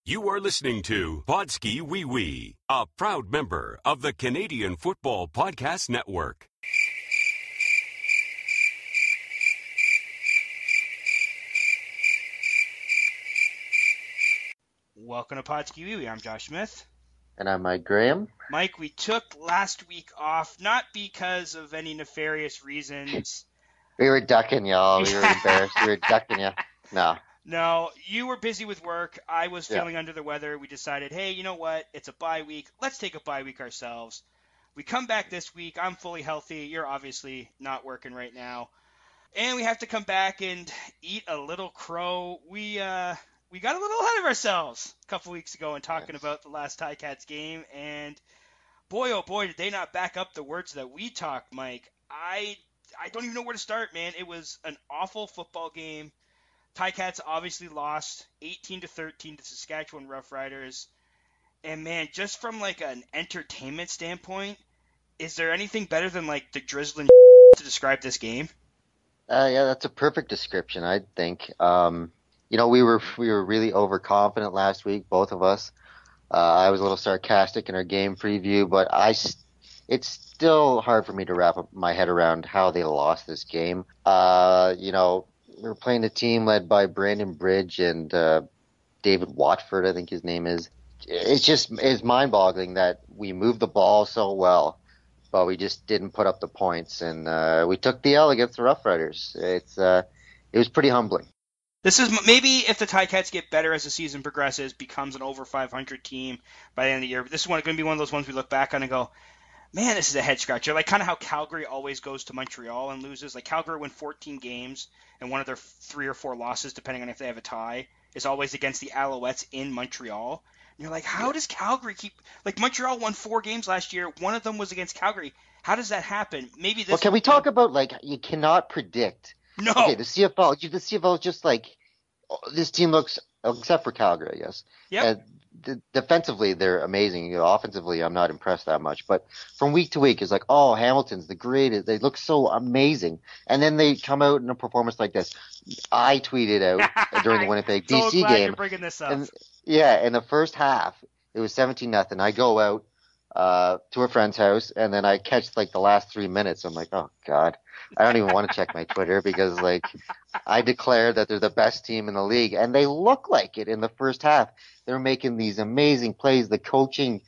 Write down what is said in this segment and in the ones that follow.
You are listening to Podski Wee Wee, a proud member of the Canadian Football Podcast Network. Welcome to Podski Wee Wee. I'm Josh Smith. And I'm Mike Graham. Mike, we took last week off, not because of any nefarious reasons. We were ducking y'all. We were embarrassed. We were ducking you. No, you were busy with work. I was feeling under the weather. We decided, hey, you know what? It's a bye week. Let's take a bye week ourselves. We come back this week. I'm fully healthy. You're obviously not working right now. And we have to come back and eat a little crow. We got a little ahead of ourselves a couple weeks ago in talking about the last Ticats game. And boy, oh boy, did they not back up the words that we talked, Mike. I don't even know where to start, man. It was an awful football game. Ticats obviously lost 18-13 to Saskatchewan Roughriders. And man, just from like an entertainment standpoint, is there anything better than like the drizzling to describe this game? Yeah, that's a perfect description, I think. We were really overconfident last week, both of us. I was a little sarcastic in our game preview, but it's still hard for me to wrap up my head around how they lost this game. We were playing a team led by Brandon Bridge and David Watford, I think his name is. It's mind-boggling that we moved the ball so well, but we just didn't put up the points, and we took the L against the Roughriders. It was pretty humbling. This is maybe if the Ticats get better as the season progresses, becomes an over 500 team by the end of the year. But this is going to be one of those ones we look back on and go, man, this is a head scratcher. Like kind of how Calgary always goes to Montreal and loses. Like Calgary win 14 games, and one of their 3 or 4 losses, depending on if they have a tie, is always against the Alouettes in Montreal. And you're like, how does Calgary keep – like Montreal won 4 games last year. One of them was against Calgary. How does that happen? Maybe this – Well, can we talk about, like, you cannot predict – No. Okay, the CFL is just like this team looks, except for Calgary, I guess. Yeah. Defensively, they're amazing. Offensively, I'm not impressed that much. But from week to week, it's like, oh, Hamilton's the greatest. They look so amazing. And then they come out in a performance like this. I tweeted out during the Winnipeg BC so glad game. You're bringing this up. In the first half, it was 17-0. I go out to a friend's house, and then I catch like the last 3 minutes. I'm like, oh God, I don't even want to check my Twitter because like I declared that they're the best team in the league, and they look like it in the first half. They're making these amazing plays. The coaching,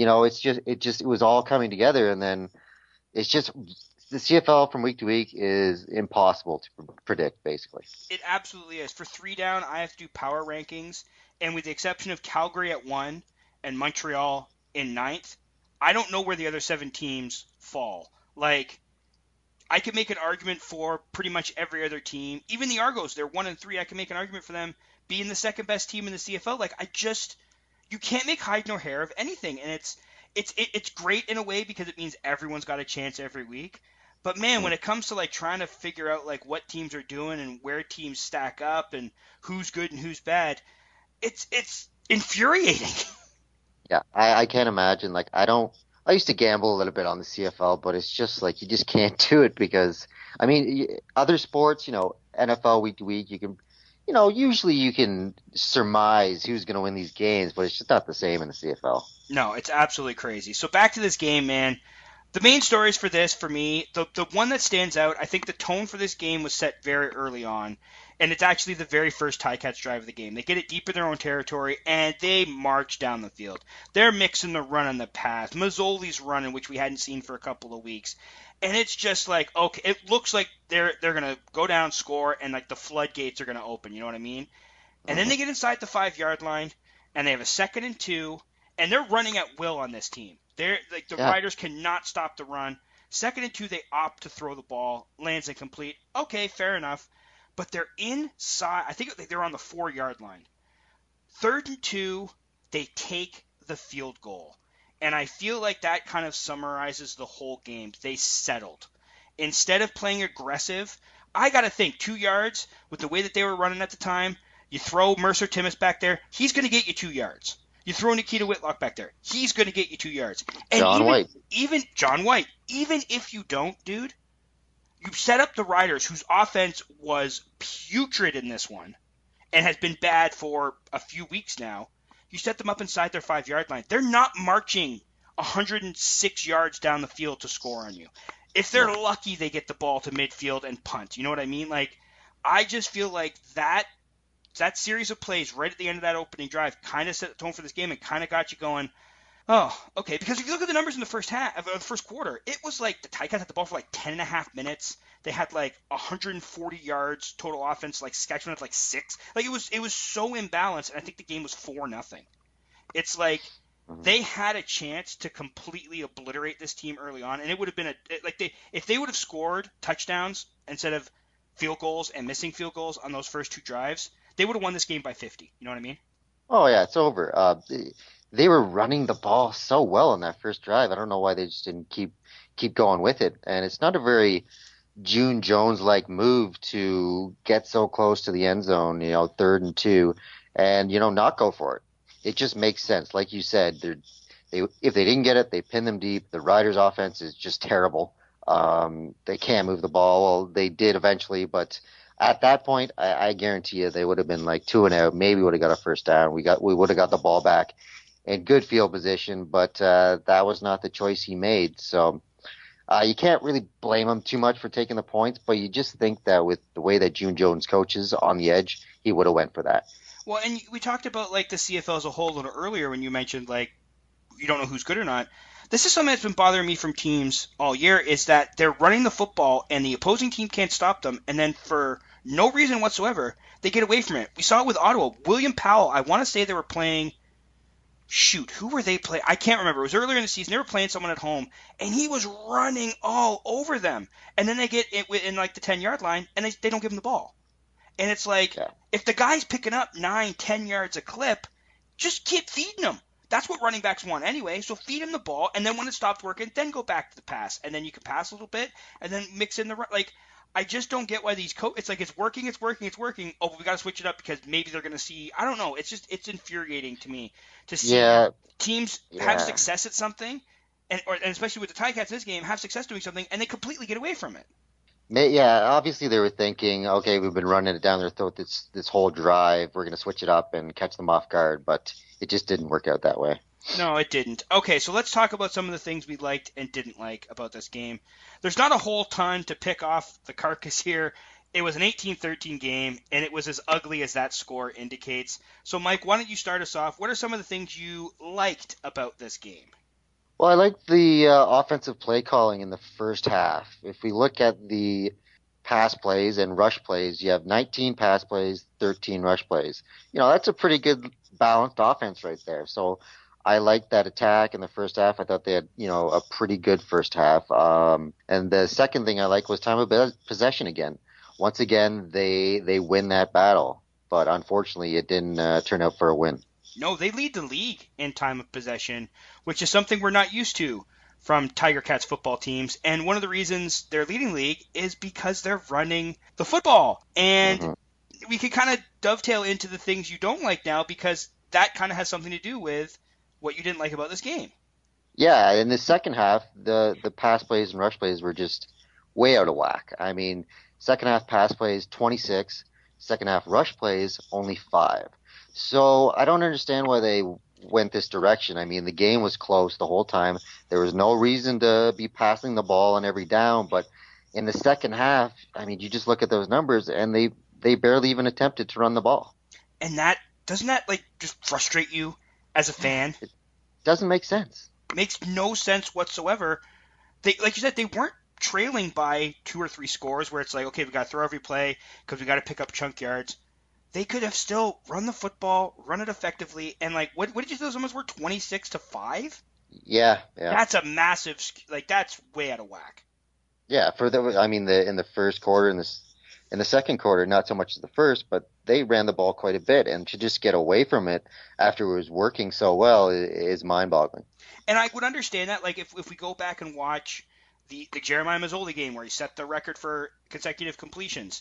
it was all coming together, and then it's just the CFL from week to week is impossible to predict, basically. It absolutely is. For 3 down, I have to do power rankings, and with the exception of Calgary at 1 and Montreal in 9th, I don't know where the other 7 teams fall. Like, I could make an argument for pretty much every other team. Even the Argos, they're 1 and 3. I can make an argument for them being the second best team in the CFL. Like, you can't make hide nor hair of anything. And it's great in a way because it means everyone's got a chance every week. But man, when it comes to like trying to figure out like what teams are doing and where teams stack up and who's good and who's bad, it's infuriating. Yeah, I can't imagine. Like, I used to gamble a little bit on the CFL, but it's just like you just can't do it because, I mean, other sports, NFL week to week, you can, usually you can surmise who's going to win these games, but it's just not the same in the CFL. No, it's absolutely crazy. So back to this game, man. The main stories for this, for me, the one that stands out, I think the tone for this game was set very early on. And it's actually the very first Ticats drive of the game. They get it deep in their own territory, and they march down the field. They're mixing the run and the pass. Mazzoli's running, which we hadn't seen for a couple of weeks. And it's just like, okay, it looks like they're going to go down, score, and like the floodgates are going to open, you know what I mean? And then they get inside the 5-yard line, and they have a 2nd and 2, and they're running at will on this team. They're like the Riders cannot stop the run. 2nd and 2, they opt to throw the ball, lands incomplete. Okay, fair enough. But they're inside. I think they're on the 4-yard line. 3rd and 2, they take the field goal. And I feel like that kind of summarizes the whole game. They settled. Instead of playing aggressive, I got to think 2 yards with the way that they were running at the time. You throw Mercer Timmis back there, he's going to get you 2 yards. You throw Nikita Whitlock back there, he's going to get you 2 yards. And even John White, even if you don't, dude, you set up the Riders, whose offense was putrid in this one and has been bad for a few weeks now, you set them up inside their 5-yard line. They're not marching 106 yards down the field to score on you. If they're lucky, they get the ball to midfield and punt. You know what I mean? Like, I just feel like that series of plays right at the end of that opening drive kind of set the tone for this game and kind of got you going, oh, okay. Because if you look at the numbers in the first quarter, it was like the Ticats had the ball for like 10.5 minutes. They had like 140 yards total offense. Like Saskatchewan had like 6. Like it was so imbalanced, and I think the game was 4-0. It's like they had a chance to completely obliterate this team early on, and it would have been if they would have scored touchdowns instead of field goals and missing field goals on those first 2 drives, they would have won this game by 50. You know what I mean? Oh yeah, it's over. They were running the ball so well in that first drive. I don't know why they just didn't keep going with it. And it's not a very June Jones-like move to get so close to the end zone, 3rd and 2, and not go for it. It just makes sense. Like you said, if they didn't get it, they pin them deep. The Riders' offense is just terrible. They can't move the ball. Well, they did eventually, but at that point, I guarantee you they would have been like 2 and out. Maybe would have got a first down. We would have got the ball back in good field position, but that was not the choice he made. So you can't really blame him too much for taking the points, but you just think that with the way that June Jones coaches on the edge, he would have went for that. Well, and we talked about like the CFL as a whole a little earlier when you mentioned like you don't know who's good or not. This is something that's been bothering me from teams all year, is that they're running the football and the opposing team can't stop them, and then for no reason whatsoever, they get away from it. We saw it with Ottawa. William Powell, I want to say they were playing – who were they playing? I can't remember. It was earlier in the season. They were playing someone at home, and he was running all over them. And then they get it in like the 10-yard line, and they don't give him the ball. And it's like, if the guy's picking up 9, 10 yards a clip, just keep feeding him. That's what running backs want anyway. So feed him the ball, and then when it stops working, then go back to the pass. And then you can pass a little bit, and then mix in the run. Like, I just don't get why these it's like it's working. Oh, but we got to switch it up because maybe they're going to see. I don't know. It's infuriating to me to see teams have success at something, and especially with the Ticats in this game, have success doing something, and they completely get away from it. Yeah, obviously they were thinking, okay, we've been running it down their throat this whole drive. We're going to switch it up and catch them off guard, but it just didn't work out that way. No, it didn't. Okay, so let's talk about some of the things we liked and didn't like about this game. There's not a whole ton to pick off the carcass here. It was an 18-13 game, and it was as ugly as that score indicates. So, Mike, why don't you start us off? What are some of the things you liked about this game? Well, I liked the offensive play calling in the first half. If we look at the pass plays and rush plays, you have 19 pass plays, 13 rush plays. That's a pretty good balanced offense right there. So I liked that attack in the first half. I thought they had, a pretty good first half. And the second thing I liked was time of possession again. Once again, they win that battle. But unfortunately, it didn't turn out for a win. No, they lead the league in time of possession, which is something we're not used to from Tiger Cats football teams. And one of the reasons they're leading the league is because they're running the football. And we can kind of dovetail into the things you don't like now, because that kind of has something to do with what you didn't like about this game. Yeah, in the second half, the pass plays and rush plays were just way out of whack. I mean, second half pass plays, 26. Second half rush plays, only 5. So I don't understand why they went this direction. I mean, the game was close the whole time. There was no reason to be passing the ball on every down. But in the second half, I mean, you just look at those numbers, and they barely even attempted to run the ball. And doesn't that just frustrate you as a fan? It doesn't make sense. Makes no sense whatsoever. Like you said, they weren't trailing by 2 or 3 scores where it's like, okay, we got to throw every play because we got to pick up chunk yards. They could have still run the football, run it effectively, and what did you say those numbers were? 26-5? Yeah. That's a massive, that's way out of whack. Yeah, in the first quarter, in the second quarter, not so much as the first, but they ran the ball quite a bit, and to just get away from it after it was working so well is mind-boggling. And I would understand that, if we go back and watch the Jeremiah Masoli game where he set the record for consecutive completions.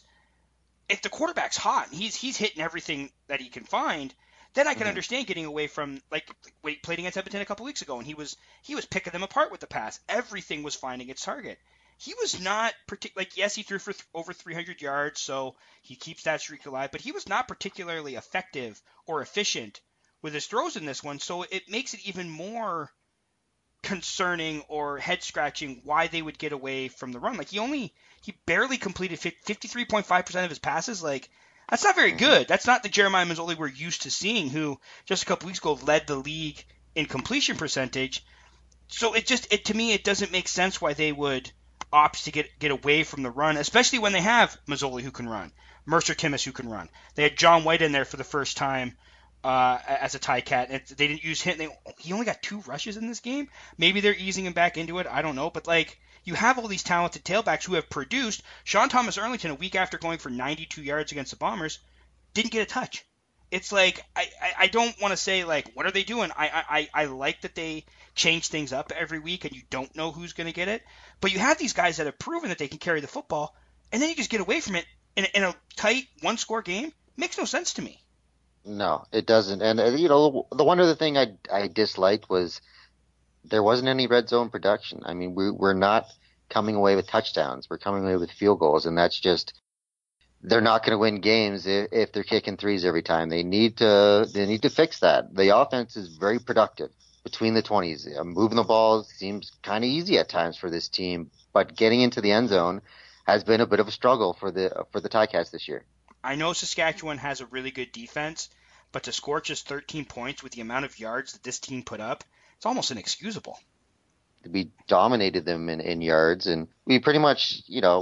If the quarterback's hot and he's hitting everything that he can find, then I can understand getting away from when he played against Edmonton a couple weeks ago, and he was picking them apart with the pass. Everything was finding its target. He was not yes, he threw for over 300 yards, so he keeps that streak alive, but he was not particularly effective or efficient with his throws in this one. So it makes it even more concerning or head scratching why they would get away from the run. Like he barely completed 53.5% of his passes. Like that's not very good. That's not the Jeremiah Masoli we're used to seeing, who just a couple weeks ago led the league in completion percentage. So to me, it doesn't make sense why they would opt to get away from the run, especially when they have Masoli who can run, Mercer Timmis who can run. They had John White in there for the first time as a Ticat, and they didn't use him. He only got 2 rushes in this game. Maybe they're easing him back into it. I don't know. But, like, you have all these talented tailbacks who have produced. Sean Thomas Erlington, a week after going for 92 yards against the Bombers, didn't get a touch. It's like, I don't want to say, like, what are they doing? I like that they change things up every week and you don't know who's going to get it. But you have these guys that have proven that they can carry the football, and then you just get away from it in a tight one-score game. Makes no sense to me. No, it doesn't. And, the one other thing I disliked was there wasn't any red zone production. I mean, we're not coming away with touchdowns. We're coming away with field goals, and that's just – they're not going to win games if they're kicking threes every time. They need to fix that. The offense is very productive between the 20s. Moving the ball seems kind of easy at times for this team, but getting into the end zone has been a bit of a struggle for the Ticats this year. I know Saskatchewan has a really good defense, but to score just 13 points with the amount of yards that this team put up, it's almost inexcusable. We dominated them in yards, and we pretty much,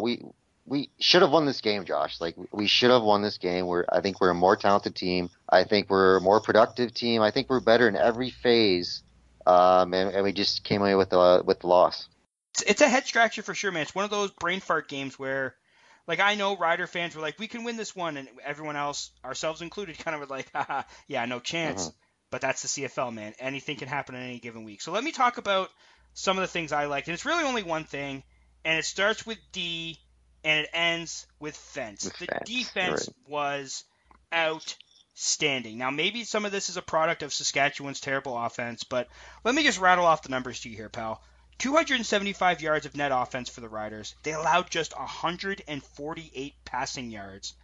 we should have won this game, Josh. Like, we should have won this game. I think we're a more talented team. I think we're a more productive team. I think we're better in every phase, and we just came away with the loss. It's a head scratcher for sure, man. It's one of those brain fart games where, like, I know Rider fans were like, we can win this one, and everyone else, ourselves included, kind of were like, haha, yeah, no chance. Mm-hmm. But that's the CFL, man. Anything can happen in any given week. So let me talk about some of the things I liked. And it's really only one thing, and it starts with D, and it ends with fence. The defense was outstanding. Now, maybe some of this is a product of Saskatchewan's terrible offense, but let me just rattle off the numbers to you here, pal. 275 yards of net offense for the Riders. They allowed just 148 passing yards.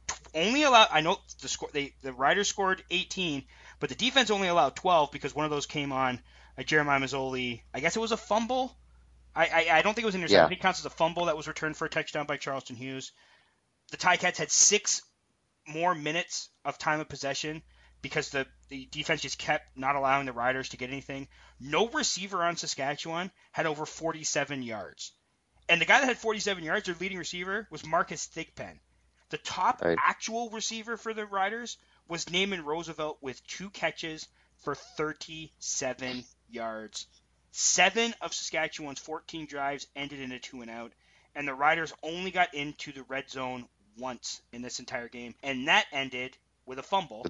I know the Riders scored 18, but the defense only allowed 12 because one of those came on Jeremiah Masoli. I guess it was a fumble. I don't think it was an interception. Yeah. I think it counts as a fumble that was returned for a touchdown by Charleston Hughes. The Ticats had 6 more minutes of time of possession because the defense just kept not allowing the Riders to get anything. No receiver on Saskatchewan had over 47 yards. And the guy that had 47 yards, their leading receiver, was Marcus Thigpen. The top actual receiver for the Riders was Naaman Roosevelt with 2 catches for 37 yards. 7 of Saskatchewan's 14 drives ended in a 2-and-out, and the Riders only got into the red zone once in this entire game, and that ended with a fumble.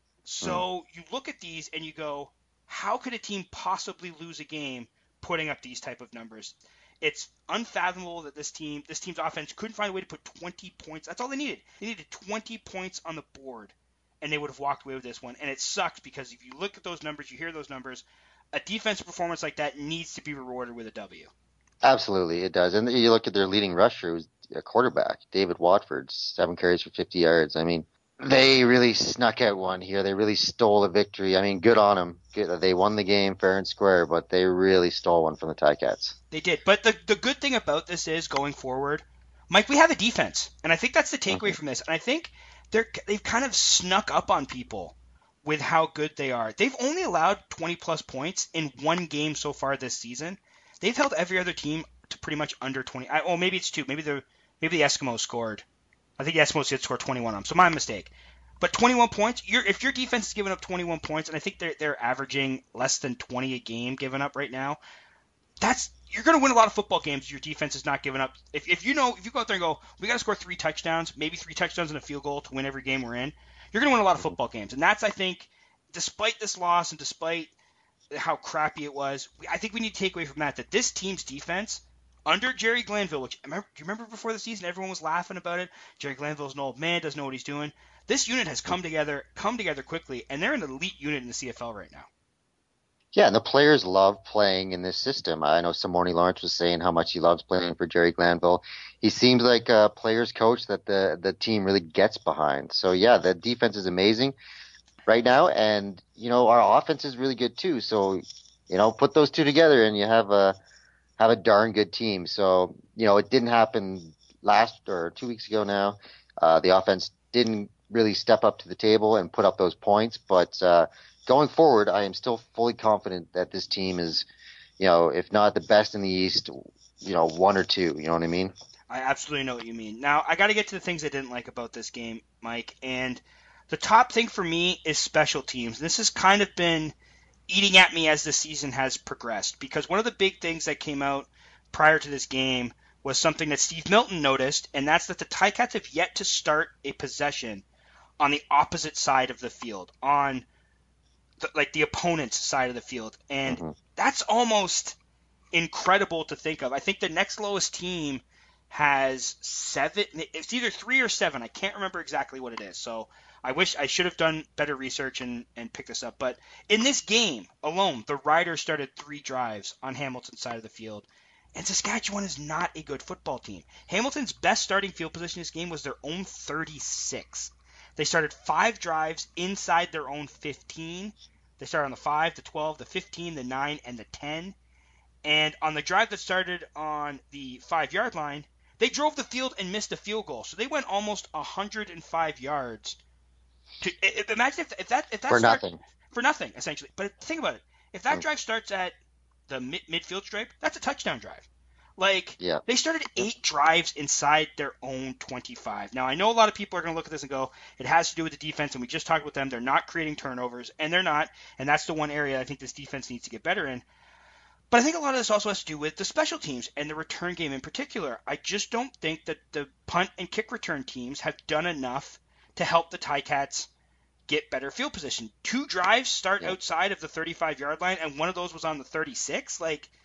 So you look at these and you go, how could a team possibly lose a game putting up these type of numbers? It's unfathomable that this team's offense couldn't find a way to put 20 points. That's all they needed. They needed 20 points on the board, and they would have walked away with this one. And it sucked because if you look at those numbers, you hear those numbers, a defensive performance like that needs to be rewarded with a W. Absolutely, it does. And you look at their leading rusher, who's a quarterback, David Watford, 7 carries for 50 yards. I mean, they really snuck out one here. They really stole a victory. I mean, good on them. They won the game fair and square, but they really stole one from the Ticats. They did. But the good thing about this is, going forward, Mike, we have a defense. And I think that's the takeaway from this. And I think they've kind of snuck up on people with how good they are. They've only allowed 20-plus points in one game so far this season. They've held every other team to pretty much under 20. Maybe it's 2. Maybe the Eskimos scored. I think the Eskimos did score 21 on them, so my mistake. But 21 points, if your defense is giving up 21 points, and I think they're averaging less than 20 a game given up right now, you're going to win a lot of football games if your defense is not giving up. If you go out there and go, we got to score 3 touchdowns, maybe 3 touchdowns and a field goal to win every game we're in, you're going to win a lot of football games. And that's, I think, despite this loss and despite how crappy it was, I think we need to take away from that this team's defense, under Jerry Glanville, which do you remember before the season everyone was laughing about it? Jerry Glanville's an old man, doesn't know what he's doing. This unit has come together quickly, and they're an elite unit in the CFL right now. Yeah, and the players love playing in this system. I know Simone Lawrence was saying how much he loves playing for Jerry Glanville. He seems like a player's coach that the team really gets behind. So, yeah, the defense is amazing. right now, and our offense is really good too. So put those two together, and you have a darn good team. So it didn't happen last or 2 weeks ago now. The offense didn't really step up to the table and put up those points, but going forward, I am still fully confident that this team is, if not the best in the East, one or two. You know what I mean? I absolutely know what you mean. Now, I got to get to the things I didn't like about this game, Mike. And the top thing for me is special teams. This has kind of been eating at me as the season has progressed, because one of the big things that came out prior to this game was something that Steve Milton noticed, and that's that the Ticats have yet to start a possession on the opposite side of the field, on the opponent's side of the field. And that's almost incredible to think of. I think the next lowest team has 7. It's either 3 or 7. I can't remember exactly what it is. So I wish I should have done better research and picked this up. But in this game alone, the Riders started 3 drives on Hamilton's side of the field. And Saskatchewan is not a good football team. Hamilton's best starting field position in this game was their own 36. They started 5 drives inside their own 15. They started on the 5, the 12, the 15, the 9, and the 10. And on the drive that started on the 5-yard line, they drove the field and missed a field goal. So they went almost 105 yards. Imagine if that for nothing. For nothing, essentially. But think about it. If that drive starts at the midfield stripe, that's a touchdown drive. They started 8 drives inside their own 25. Now, I know a lot of people are going to look at this and go, it has to do with the defense, and we just talked about them. They're not creating turnovers, and they're not. And that's the one area I think this defense needs to get better in. But I think a lot of this also has to do with the special teams and the return game in particular. I just don't think that the punt and kick return teams have done enough to help the Ticats get better field position. 2 drives start outside of the 35-yard line, and one of those was on the 36.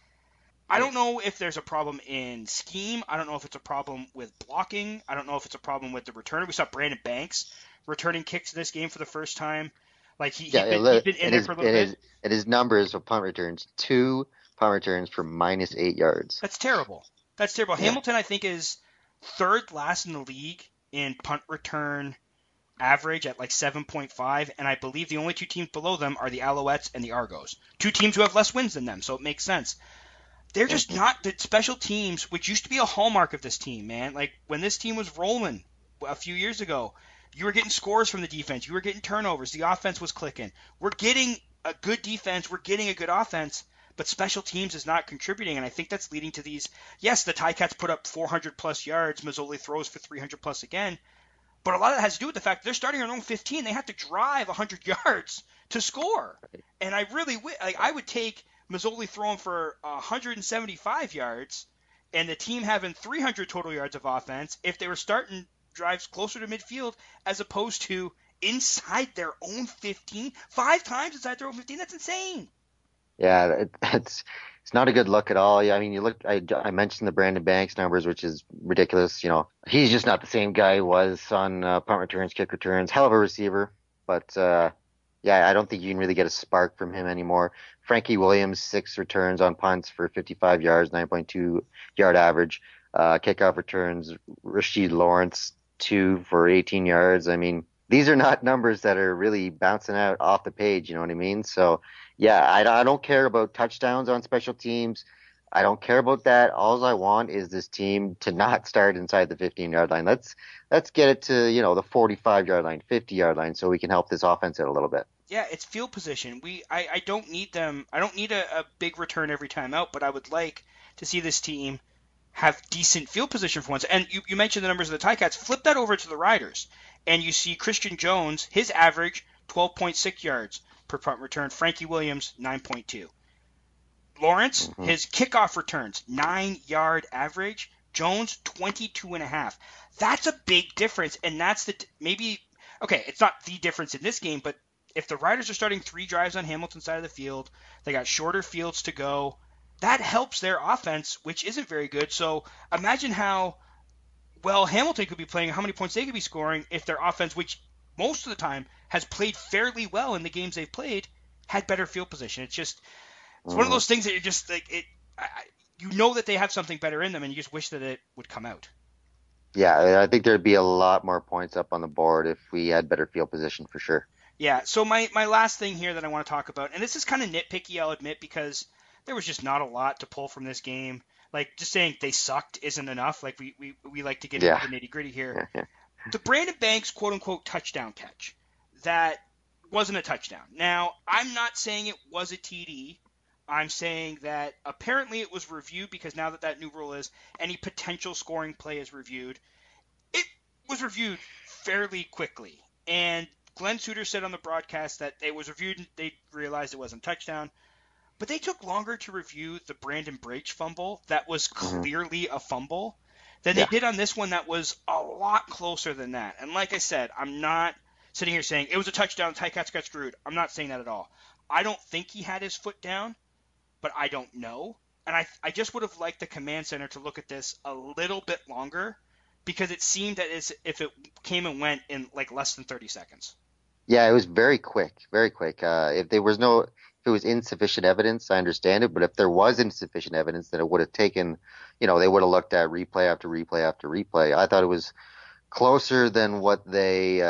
I don't know if there's a problem in scheme. I don't know if it's a problem with blocking. I don't know if it's a problem with the returner. We saw Brandon Banks returning kicks this game for the first time. He'd been in there for a little bit. And his numbers of punt returns, 2 punt returns for -8 yards. That's terrible. Yeah. Hamilton, I think, is 3rd last in the league in punt return average at 7.5, and I believe the only 2 teams below them are the Alouettes and the Argos. 2 teams who have less wins than them, so it makes sense. They're just not the special teams, which used to be a hallmark of this team, man. When this team was rolling a few years ago, you were getting scores from the defense. You were getting turnovers. The offense was clicking. We're getting a good defense. We're getting a good offense, but special teams is not contributing, and I think that's leading to these. Yes, the Ticats put up 400-plus yards. Mazzoli throws for 300-plus again, but a lot of that has to do with the fact that they're starting on their own 15. They have to drive 100 yards to score, and I really I would take Mazzoli throwing for 175 yards and the team having 300 total yards of offense if they were starting drives closer to midfield as opposed to inside their own 15. 5 times inside their own 15. That's insane. Yeah, it's not a good look at all. Yeah, I mean, I mentioned the Brandon Banks numbers, which is ridiculous. He's just not the same guy he was on punt returns, kick returns. Hell of a receiver, but I don't think you can really get a spark from him anymore. Frankie Williams, 6 returns on punts for 55 yards, 9.2 yard average. Kickoff returns, Rasheed Lawrence, 2 for 18 yards. I mean, these are not numbers that are really bouncing out off the page, you know what I mean? So, I don't care about touchdowns on special teams. I don't care about that. All I want is this team to not start inside the 15-yard line. Let's get it to, the 45-yard line, 50-yard line, so we can help this offense out a little bit. Yeah, it's field position. I don't need them. I don't need a big return every time out, but I would like to see this team have decent field position for once. And you mentioned the numbers of the Ticats. Flip that over to the Riders, and you see Christian Jones, his average 12.6 yards per punt return. Frankie Williams, 9.2. Lawrence, his kickoff returns, 9-yard average. Jones, 22.5. That's a big difference, and that's it's not the difference in this game, but if the Riders are starting 3 drives on Hamilton's side of the field, they got shorter fields to go, that helps their offense, which isn't very good. So imagine how well Hamilton could be playing, how many points they could be scoring if their offense, which most of the time has played fairly well in the games they've played, had better field position. It's one of those things that you're just that they have something better in them, and you just wish that it would come out. Yeah, I think there'd be a lot more points up on the board if we had better field position for sure. Yeah, so my last thing here that I want to talk about, and this is kind of nitpicky, I'll admit, because there was just not a lot to pull from this game. Like, just saying they sucked isn't enough. Like, we like to get into Yeah. the nitty-gritty here. The Brandon Banks quote-unquote touchdown catch, that wasn't a touchdown. Now, I'm not saying it was a TD. I'm saying that apparently it was reviewed, because now that new rule is any potential scoring play is reviewed. It was reviewed fairly quickly. And Glenn Suter said on the broadcast that it was reviewed and they realized it wasn't a touchdown. But they took longer to review the Brandon Brach fumble that was clearly a fumble than they did on this one that was a lot closer than that. And like I said, I'm not sitting here saying it was a touchdown, Ticats got screwed. I'm not saying that at all. I don't think he had his foot down, but I don't know. And I just would have liked the command center to look at this a little bit longer, because it seemed that as if it came and went in like less than 30 seconds. Yeah, it was very quick, very quick. If it was insufficient evidence, I understand it. But if there was insufficient evidence, then it would have taken, they would have looked at replay after replay after replay. I thought it was closer than what they,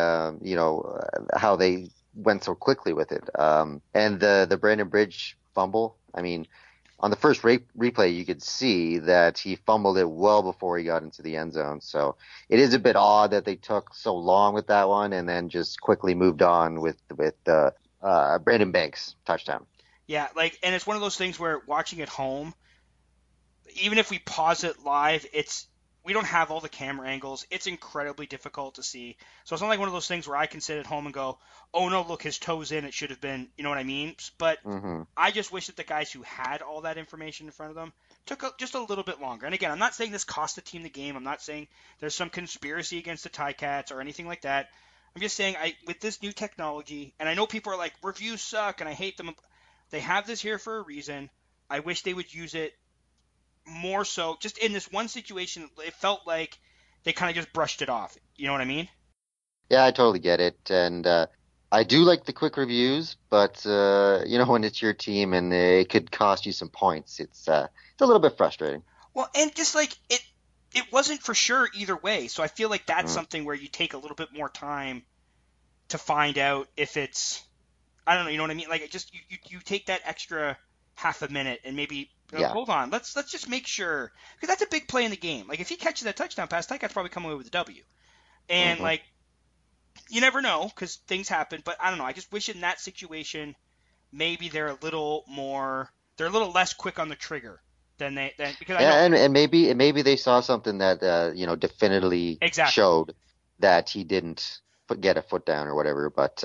how they went so quickly with it. And the Brandon Brach fumble, I mean, on the first replay, you could see that he fumbled it well before he got into the end zone. So it is a bit odd that they took so long with that one and then just quickly moved on with Brandon Banks touchdown. Yeah, and it's one of those things where watching at home, even if we pause it live, we don't have all the camera angles. It's incredibly difficult to see. So it's not like one of those things where I can sit at home and go, oh no, look, his toe's in. It should have been, you know what I mean? But I just wish that the guys who had all that information in front of them took just a little bit longer. And again, I'm not saying this cost the team the game. I'm not saying there's some conspiracy against the Ticats or anything like that. I'm just saying with this new technology, and I know people are like, reviews suck and I hate them. They have this here for a reason. I wish they would use it more so. Just in this one situation, it felt like they kind of just brushed it off. You know what I mean? Yeah, I totally get it. And I do like the quick reviews, but when it's your team and it could cost you some points, it's a little bit frustrating. Well, and just like it wasn't for sure either way. So I feel like that's something where you take a little bit more time to find out if it's, I don't know, you know what I mean? Like, it just, you take that extra half a minute and maybe, hold on, let's just make sure, because that's a big play in the game. Like, if he catches that touchdown pass, Ticats probably come away with a W. And like, you never know, because things happen, but I don't know, I just wish in that situation, maybe they're a little less quick on the trigger. Because and maybe they saw something that definitively showed that he didn't get a foot down or whatever. But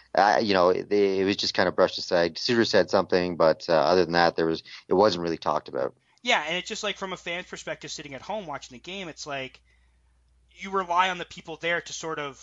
it was just kind of brushed aside. Suter said something, but other than that, it wasn't really talked about. Yeah, and it's just like from a fan's perspective, sitting at home watching the game, it's like you rely on the people there to sort of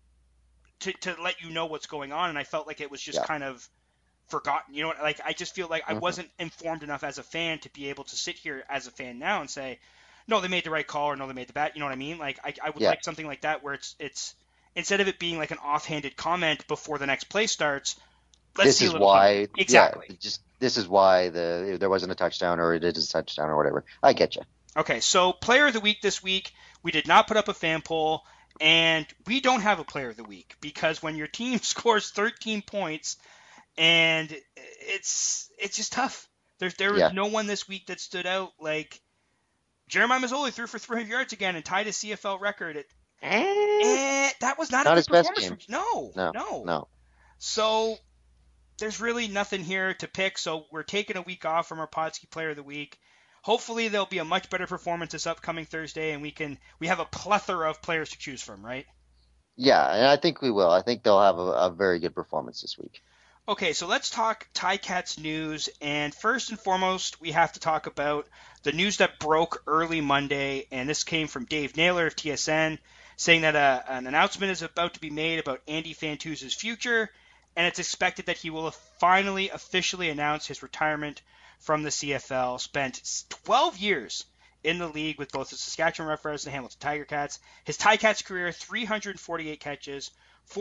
to let you know what's going on. And I felt like it was just kind of forgotten. You know, like I just feel like I wasn't informed enough as a fan to be able to sit here as a fan now and say, no, they made the right call or no, they made the bad. You know what I mean? Like I would like something like that where it's instead of it being like an offhanded comment before the next play starts. Let's see a little why exactly. Yeah, this is why there wasn't a touchdown or it is a touchdown or whatever. I get you. Okay, so player of the week this week, we did not put up a fan poll, and we don't have a player of the week because when your team scores 13 points. And it's just tough. There was no one this week that stood out. Like Jeremiah Mazzoli threw for 300 yards again and tied a CFL record. That was not a good performance. No. So there's really nothing here to pick. So we're taking a week off from our Podski Player of the Week. Hopefully there'll be a much better performance this upcoming Thursday, and we have a plethora of players to choose from, right? Yeah, and I think we will. I think they'll have a very good performance this week. Okay, so let's talk Ticats news, and first and foremost, we have to talk about the news that broke early Monday, and this came from Dave Naylor of TSN, saying that an announcement is about to be made about Andy Fantuzzi's future, and it's expected that he will finally officially announce his retirement from the CFL. Spent 12 years in the league with both the Saskatchewan Roughriders and the Hamilton Tiger Cats. His Ticats career, 348 catches,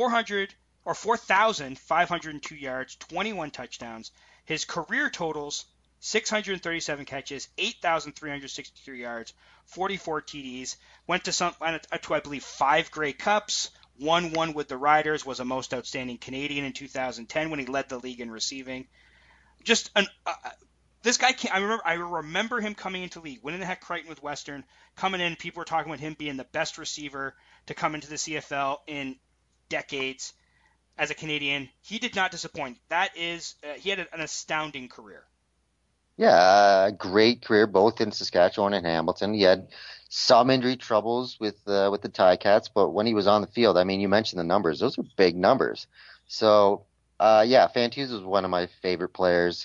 4,502 yards, 21 touchdowns. His career totals, 637 catches, 8,363 yards, 44 TDs. Went to I believe 5 Grey Cups, won one with the Riders, was a most outstanding Canadian in 2010 when he led the league in receiving. Just this guy, I remember him coming into the league, winning the Heck Crichton with Western, coming in, people were talking about him being the best receiver to come into the CFL in decades as a Canadian. He did not disappoint. He had an astounding career. Yeah, great career both in Saskatchewan and Hamilton. He had some injury troubles with the Ticats, but when he was on the field, I mean, you mentioned the numbers; those are big numbers. So, Fantuz was one of my favorite players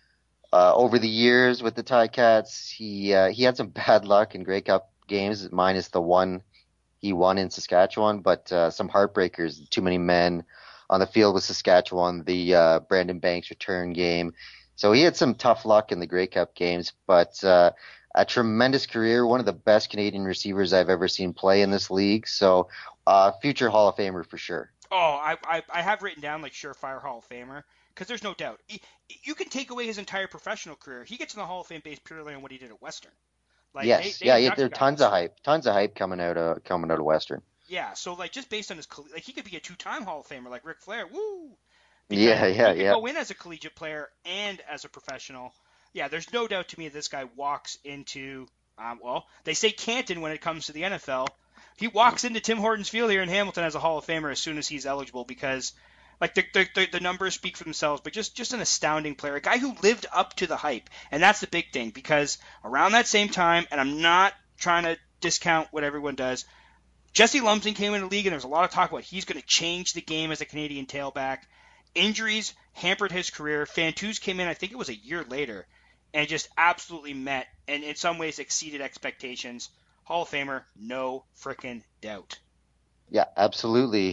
over the years with the Ticats. He had some bad luck in Grey Cup games, minus the one he won in Saskatchewan, but some heartbreakers. Too many men on the field with Saskatchewan. The Brandon Banks return game. So he had some tough luck in the Grey Cup games, but a tremendous career, one of the best Canadian receivers I've ever seen play in this league. So future Hall of Famer for sure. Oh, I have written down like surefire Hall of Famer because there's no doubt. You can take away his entire professional career. He gets in the Hall of Fame based purely on what he did at Western. Like, yes, there's tons of hype coming out of Western. Yeah, so like just based on his like he could be a 2-time Hall of Famer like Ric Flair. Woo! Yeah. He could go in as a collegiate player and as a professional. Yeah, there's no doubt to me this guy walks into, they say Canton when it comes to the NFL. He walks into Tim Hortons Field here in Hamilton as a Hall of Famer as soon as he's eligible because, like, the numbers speak for themselves, but just an astounding player. A guy who lived up to the hype, and that's the big thing because around that same time, and I'm not trying to discount what everyone does, Jesse Lumsden came into the league, and there was a lot of talk about he's going to change the game as a Canadian tailback. Injuries hampered his career. Fantuz came in, I think it was a year later, and just absolutely met and in some ways exceeded expectations. Hall of Famer, no frickin' doubt. Yeah, absolutely.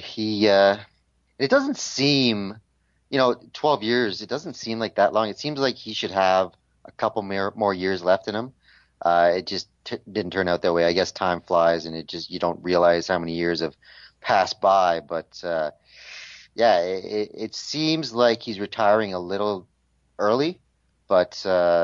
It doesn't seem, 12 years, it doesn't seem like that long. It seems like he should have a couple more years left in him. It just didn't turn out that way. I guess time flies and you don't realize how many years have passed by, but it seems like he's retiring a little early, but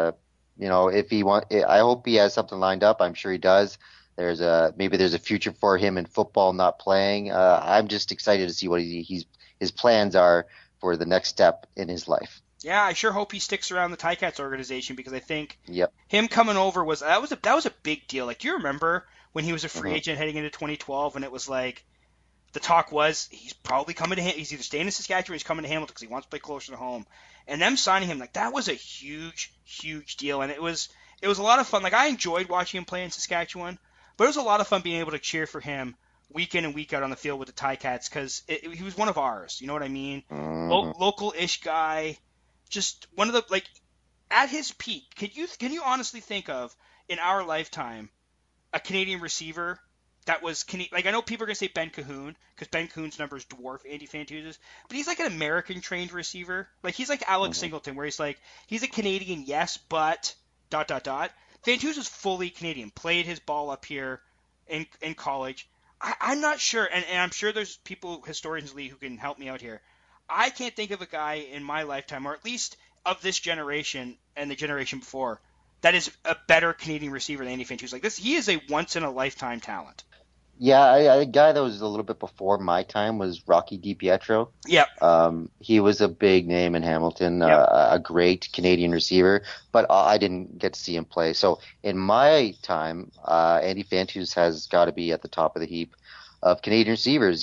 if I hope he has something lined up. I'm sure he does. Maybe there's a future for him in football, not playing. I'm just excited to see what his plans are for the next step in his life. Yeah, I sure hope he sticks around the Ticats organization because I think Yep. him coming over was a big deal. Like, do you remember when he was a free agent heading into 2012 and it was like the talk was he's probably coming to he's either staying in Saskatchewan or he's coming to Hamilton because he wants to play closer to home. And them signing him, like, that was a huge, huge deal. And it was a lot of fun. Like, I enjoyed watching him play in Saskatchewan, but it was a lot of fun being able to cheer for him week in and week out on the field with the Ticats because he was one of ours. You know what I mean? Local-ish guy. Just one of the, like, at his peak, can you honestly think of, in our lifetime, a Canadian receiver that was, like, I know people are going to say Ben Cahoon, because Ben Cahoon's numbers dwarf Andy Fantuz's, but he's like an American-trained receiver. Like, he's like Alex Singleton, where he's like, he's a Canadian, yes, but, ... Fantuz was fully Canadian, played his ball up here in college. I'm not sure, and I'm sure there's people, historians, Lee, who can help me out here. I can't think of a guy in my lifetime, or at least of this generation and the generation before, that is a better Canadian receiver than Andy Fantuz. Like this, he is a once-in-a-lifetime talent. Yeah, a guy that was a little bit before my time was Rocky DiPietro. Yep. He was a big name in Hamilton, a great Canadian receiver, but I didn't get to see him play. So in my time, Andy Fantuz has got to be at the top of the heap of Canadian receivers.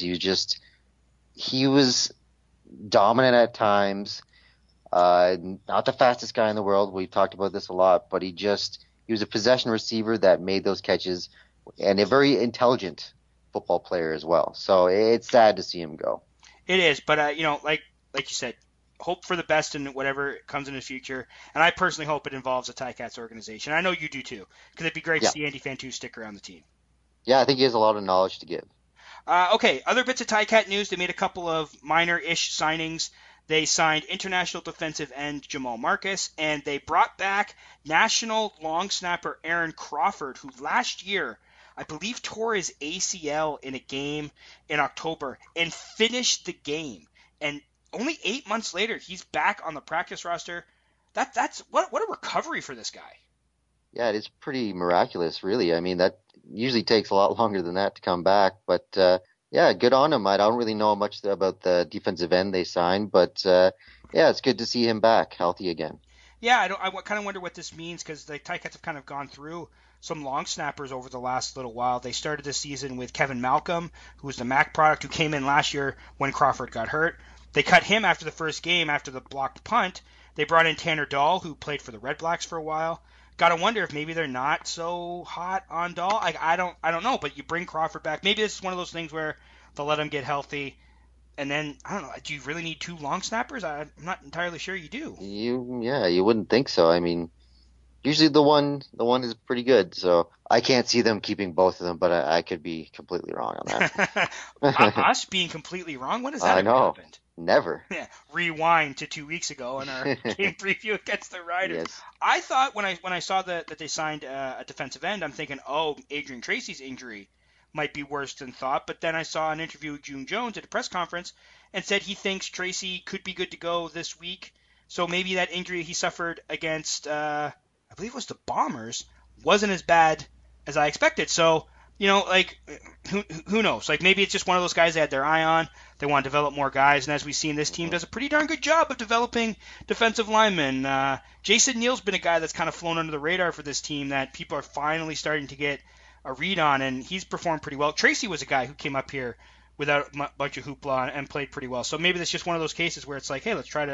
He was dominant at times, not the fastest guy in the world. We've talked about this a lot, but he was a possession receiver that made those catches, and a very intelligent football player as well. So it's sad to see him go. It is, but like you said, hope for the best in whatever comes in the future. And I personally hope it involves a Ticats organization. I know you do too, because it'd be great to see Andy Fantuz stick around the team. Yeah, I think he has a lot of knowledge to give. Okay, other bits of Ticat news. They made a couple of minor-ish signings. They signed international defensive end Jamal Marcus, and they brought back national long snapper Aaron Crawford, who last year, I believe, tore his ACL in a game in October and finished the game. And only 8 months later, he's back on the practice roster. That's what a recovery for this guy. Yeah, it is pretty miraculous, really. I mean, that usually takes a lot longer than that to come back. But Yeah, good on him. I don't really know much about the defensive end they signed, but yeah, it's good to see him back healthy again. Yeah, I kind of wonder what this means because the Ticats have kind of gone through some long snappers over the last little while. They started the season with Kevin Malcolm, who was the MAC product, who came in last year when Crawford got hurt. They cut him after the first game after the blocked punt. They brought in Tanner Dahl, who played for the Red Blacks for a while. Got to wonder if maybe they're not so hot on Dahl. I don't know, but you bring Crawford back. Maybe this is one of those things where they'll let him get healthy. And then, I don't know, do you really need two long snappers? I'm not entirely sure you do. You wouldn't think so. I mean, usually the one is pretty good, so I can't see them keeping both of them, but I could be completely wrong on that. Us being completely wrong? When has that I ever know, happened? never. Yeah, rewind to 2 weeks ago in our game preview against the Riders. Yes. I thought when I saw that they signed a defensive end, I'm thinking, oh, Adrian Tracy's injury might be worse than thought. But then I saw an interview with June Jones at a press conference and said he thinks Tracy could be good to go this week. So maybe that injury he suffered against, I believe it was the Bombers, wasn't as bad as I expected. So, like, who knows? Like, maybe it's just one of those guys they had their eye on. They want to develop more guys, and as we've seen, this team does a pretty darn good job of developing defensive linemen. Jason Neal's been a guy that's kind of flown under the radar for this team that people are finally starting to get a read on, and he's performed pretty well. Tracy was a guy who came up here without a bunch of hoopla and played pretty well. So maybe that's just one of those cases where it's like, hey, let's try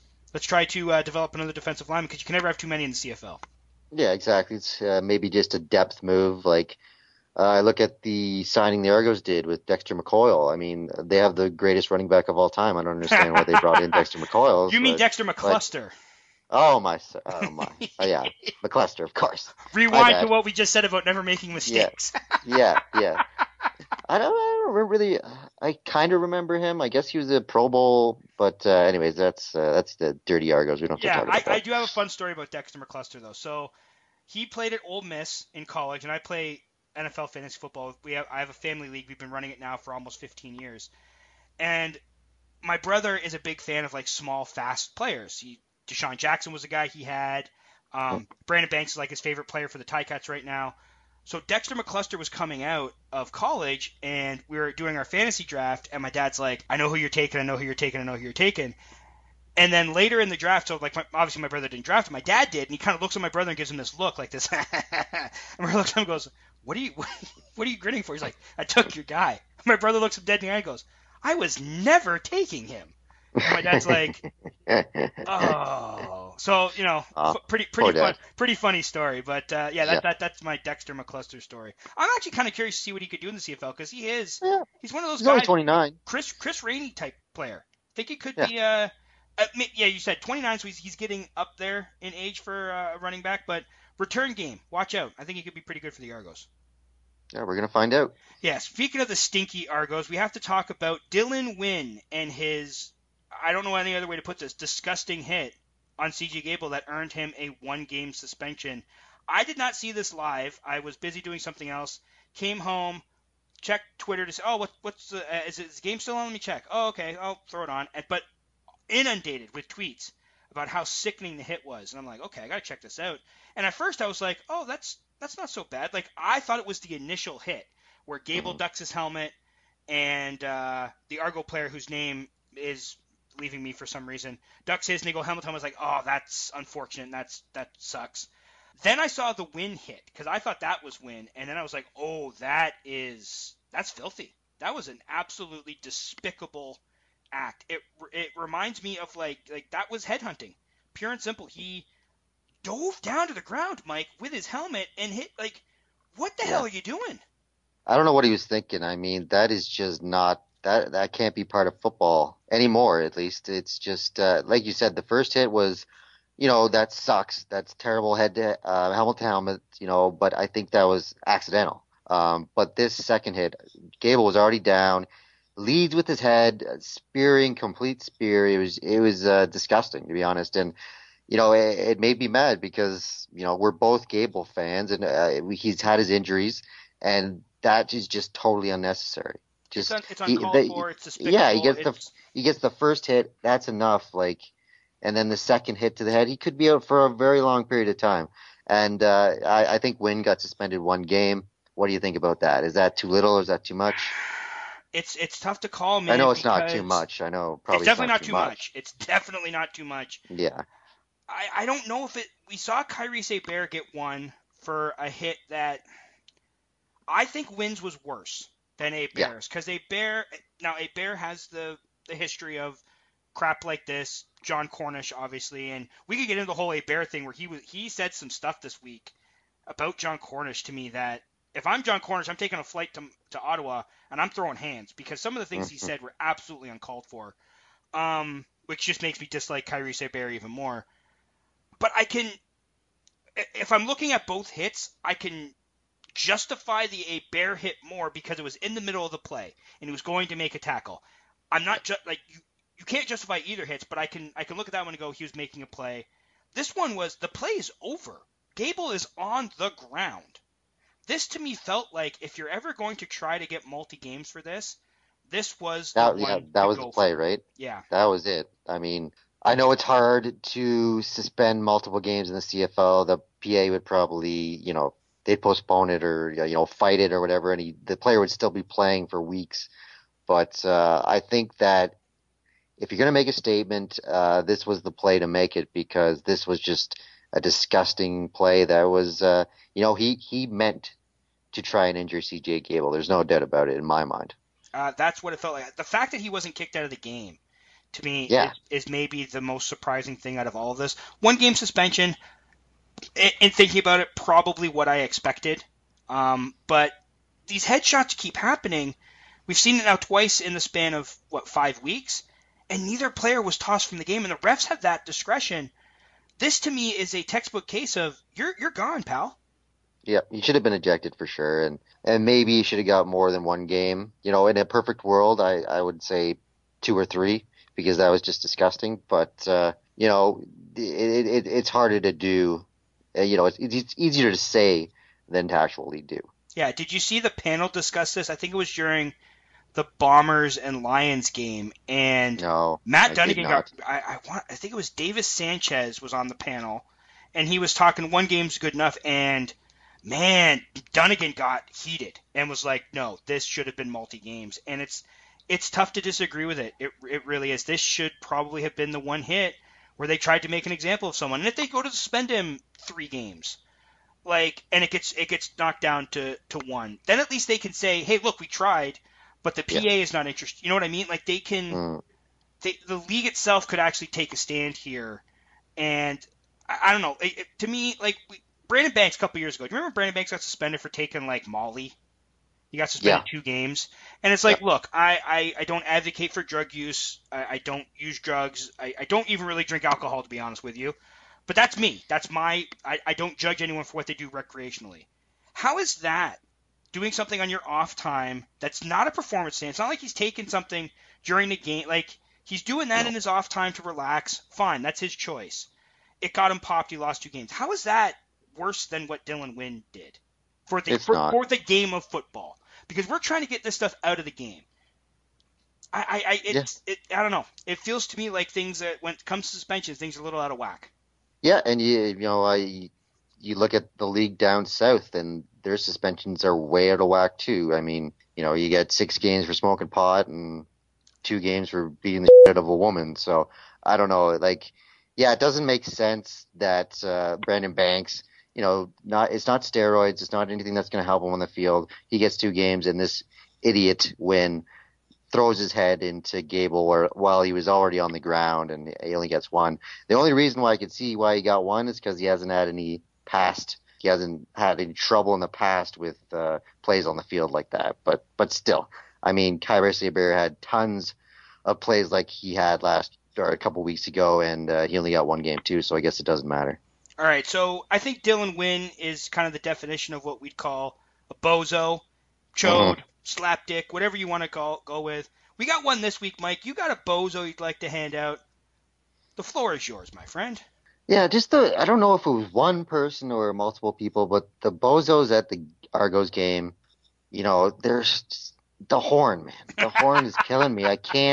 to develop another defensive lineman because you can never have too many in the CFL. Yeah, exactly. It's maybe just a depth move. Like I look at the signing the Argos did with Dexter McCoyle. I mean, they have the greatest running back of all time. I don't understand why they brought in Dexter McCoyle. You mean Dexter McCluster? Oh my! Yeah, McCluster, of course. Rewind to what we just said about never making mistakes. Yeah. I don't really. I kind of remember him. I guess he was a Pro Bowl, but anyways, that's the dirty Argos. We don't have to talk about that. I do have a fun story about Dexter McCluster though. So he played at Ole Miss in college, and I play NFL fantasy football. I have a family league. We've been running it now for almost 15 years, and my brother is a big fan of like small, fast players. Deshaun Jackson was a guy he had. Brandon Banks is like his favorite player for the Ticats right now. So Dexter McCluster was coming out of college, and we were doing our fantasy draft, and my dad's like, I know who you're taking, I know who you're taking, I know who you're taking. And then later in the draft, so like obviously my brother didn't draft him, my dad did, and he kind of looks at my brother and gives him this look like this. And my brother looks at him and goes, what are you grinning for? He's like, I took your guy. My brother looks him dead in the eye and goes, I was never taking him. And my dad's like, oh, so pretty funny story. But that's my Dexter McCluster story. I'm actually kind of curious to see what he could do in the CFL because he's one of those guys. Only 29. Chris Rainey type player. I think he could be. You said 29, so he's getting up there in age for a running back. But return game, watch out. I think he could be pretty good for the Argos. Yeah, we're gonna find out. Yeah. Speaking of the stinky Argos, we have to talk about Dylan Wynn and his. I don't know any other way to put this, disgusting hit on CJ Gable that earned him a 1-game suspension. I did not see this live. I was busy doing something else. Came home, checked Twitter to say, is the game still on? Let me check. Oh, okay, I'll throw it on. But inundated with tweets about how sickening the hit was. And I'm like, okay, I got to check this out. And at first I was like, oh, that's not so bad. Like, I thought it was the initial hit where Gable ducks his helmet and the Argo player whose name is leaving me for some reason, ducks his and they go helmet. I was like, oh, that's unfortunate. That sucks. Then I saw the Wynn hit because I thought that was Wynn, and then I was like, oh, that's filthy. That was an absolutely despicable act. It reminds me of like that was headhunting, pure and simple. He dove down to the ground, Mike, with his helmet and hit. Like, what the hell are you doing? I don't know what he was thinking. I mean, that is just not. That can't be part of football anymore, at least. It's just, like you said, the first hit was, that sucks. That's terrible helmet to helmet, but I think that was accidental. But this second hit, Gable was already down, leads with his head, complete spear. It was disgusting, to be honest. And, it made me mad because, we're both Gable fans and he's had his injuries and that is just totally unnecessary. It's uncalled for. It's despicable. Yeah, he gets the first hit. That's enough. And then the second hit to the head, he could be out for a very long period of time. And I think Wynn got suspended 1 game. What do you think about that? Is that too little or is that too much? It's tough to call, man. I know it's not too because much. I know probably It's definitely not too too much. much. It's definitely not too much. Yeah. I don't know if it. We saw Kyrie Bear get one for a hit that I think Wynn's was worse than Bear's because Bear has the history of crap like this. John Cornish, obviously, and we could get into the whole Bear thing where he said some stuff this week about John Cornish to me that if I'm John Cornish, I'm taking a flight to Ottawa and I'm throwing hands because some of the things he said were absolutely uncalled for, which just makes me dislike Kyrie Bear even more. But if I'm looking at both hits, I can justify the Bear hit more because it was in the middle of the play and he was going to make a tackle. I'm not you can't justify either hits, but I can look at that one and go, he was making a play. This one was, the play is over. Gable is on the ground. This to me felt like if you're ever going to try to get multi-games for this was the one. Yeah, that was the play, right? Yeah. That was it. I mean, I know it's hard to suspend multiple games in the CFL. The PA would probably, they'd postpone it or, fight it or whatever, and the player would still be playing for weeks. But I think that if you're going to make a statement, this was the play to make it because this was just a disgusting play that was, he meant to try and injure CJ Gable. There's no doubt about it in my mind. That's what it felt like. The fact that he wasn't kicked out of the game, to me, is maybe the most surprising thing out of all of this. 1 game suspension, in thinking about it, probably what I expected. But these headshots keep happening. We've seen it now twice in the span of, 5 weeks? And neither player was tossed from the game, and the refs have that discretion. This, to me, is a textbook case of, you're gone, pal. Yeah, he should have been ejected for sure, and maybe he should have got more than 1 game. In a perfect world, I would say 2 or 3, because that was just disgusting. But it's harder to do. It's easier to say than to actually do. Yeah, did you see the panel discuss this? I think it was during the Bombers and Lions game, and no, Matt Dunnigan got. I think it was Davis Sanchez was on the panel, and he was talking 1 game's good enough, and man, Dunnigan got heated and was like, "No, this should have been multi-games," and it's tough to disagree with it. It really is. This should probably have been the 1 hit where they tried to make an example of someone, and if they go to suspend him 3 games, and it gets knocked down to 1, then at least they can say, "Hey, look, we tried." But the PA is not interested. You know what I mean? Like they can, the league itself could actually take a stand here. And I don't know. To me, Brandon Banks a couple years ago. Do you remember Brandon Banks got suspended for taking Molly? He got suspended 2 games. And it's look, I don't advocate for drug use. I don't use drugs. I don't even really drink alcohol, to be honest with you. But that's me. That's I don't judge anyone for what they do recreationally. How is that? Doing something on your off time that's not a performance stand. It's not like he's taking something during the game. He's doing that in his off time to relax. Fine, that's his choice. It got him popped. He lost 2 games. How is that worse than what Dylan Wynn did for the game of football? Because we're trying to get this stuff out of the game. I don't know. It feels to me like things that when it comes to suspensions, things are a little out of whack. Yeah, and you look at the league down south, and their suspensions are way out of whack too. I mean, you get 6 games for smoking pot and 2 games for beating the shit out of a woman. So I don't know. It doesn't make sense that Brandon Banks, it's not steroids, it's not anything that's going to help him on the field. He gets 2 games, and this idiot Wynn throws his head into Gable while he was already on the ground, and he only gets 1. The only reason why I could see why he got 1 is because he hasn't had any trouble in the past with plays on the field like that. But still, I mean, Kyrie Bear had tons of plays like he had a couple weeks ago, and he only got 1 game too, so I guess it doesn't matter. All right, so I think Dylan Wynn is kind of the definition of what we'd call a bozo, chode, slapdick, whatever you want to go with. We got one this week, Mike. You got a bozo you'd like to hand out. The floor is yours, my friend. Yeah, I don't know if it was 1 person or multiple people, but the bozos at the Argos game, there's the horn, man. The horn is killing me.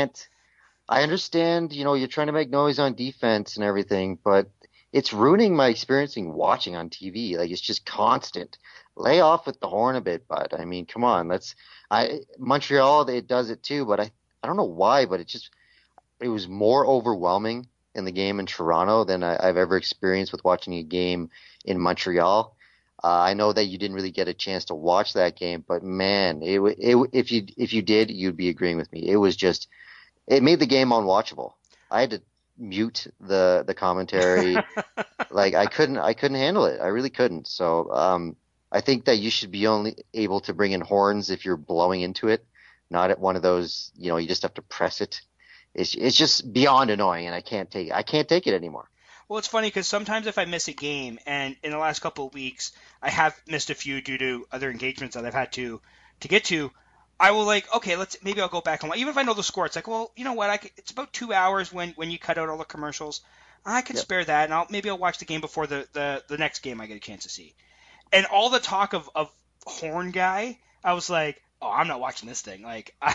I understand, you're trying to make noise on defense and everything, but it's ruining my experiencing watching on TV. It's just constant. lay off with the horn a bit, bud. I mean, come on. Montreal, it does it too, but I don't know why, but it was more overwhelming in the game in Toronto than I've ever experienced with watching a game in Montreal. I know that you didn't really get a chance to watch that game, but man, if you did, you'd be agreeing with me. It made the game unwatchable. I had to mute the commentary. Like I couldn't handle it. I really couldn't. So I think that you should be only able to bring in horns if you're blowing into it, not at one of those, you just have to press it. It's just beyond annoying, and I can't take it anymore. Well, it's funny because sometimes if I miss a game, and in the last couple of weeks I have missed a few due to other engagements that I've had to get to, I will maybe I'll go back and even if I know the score, it's like, well, you know what, it's about 2 hours when you cut out all the commercials. I can spare that, and maybe I'll watch the game before the next game I get a chance to see. And all the talk of horn guy, I was like, oh, I'm not watching this thing.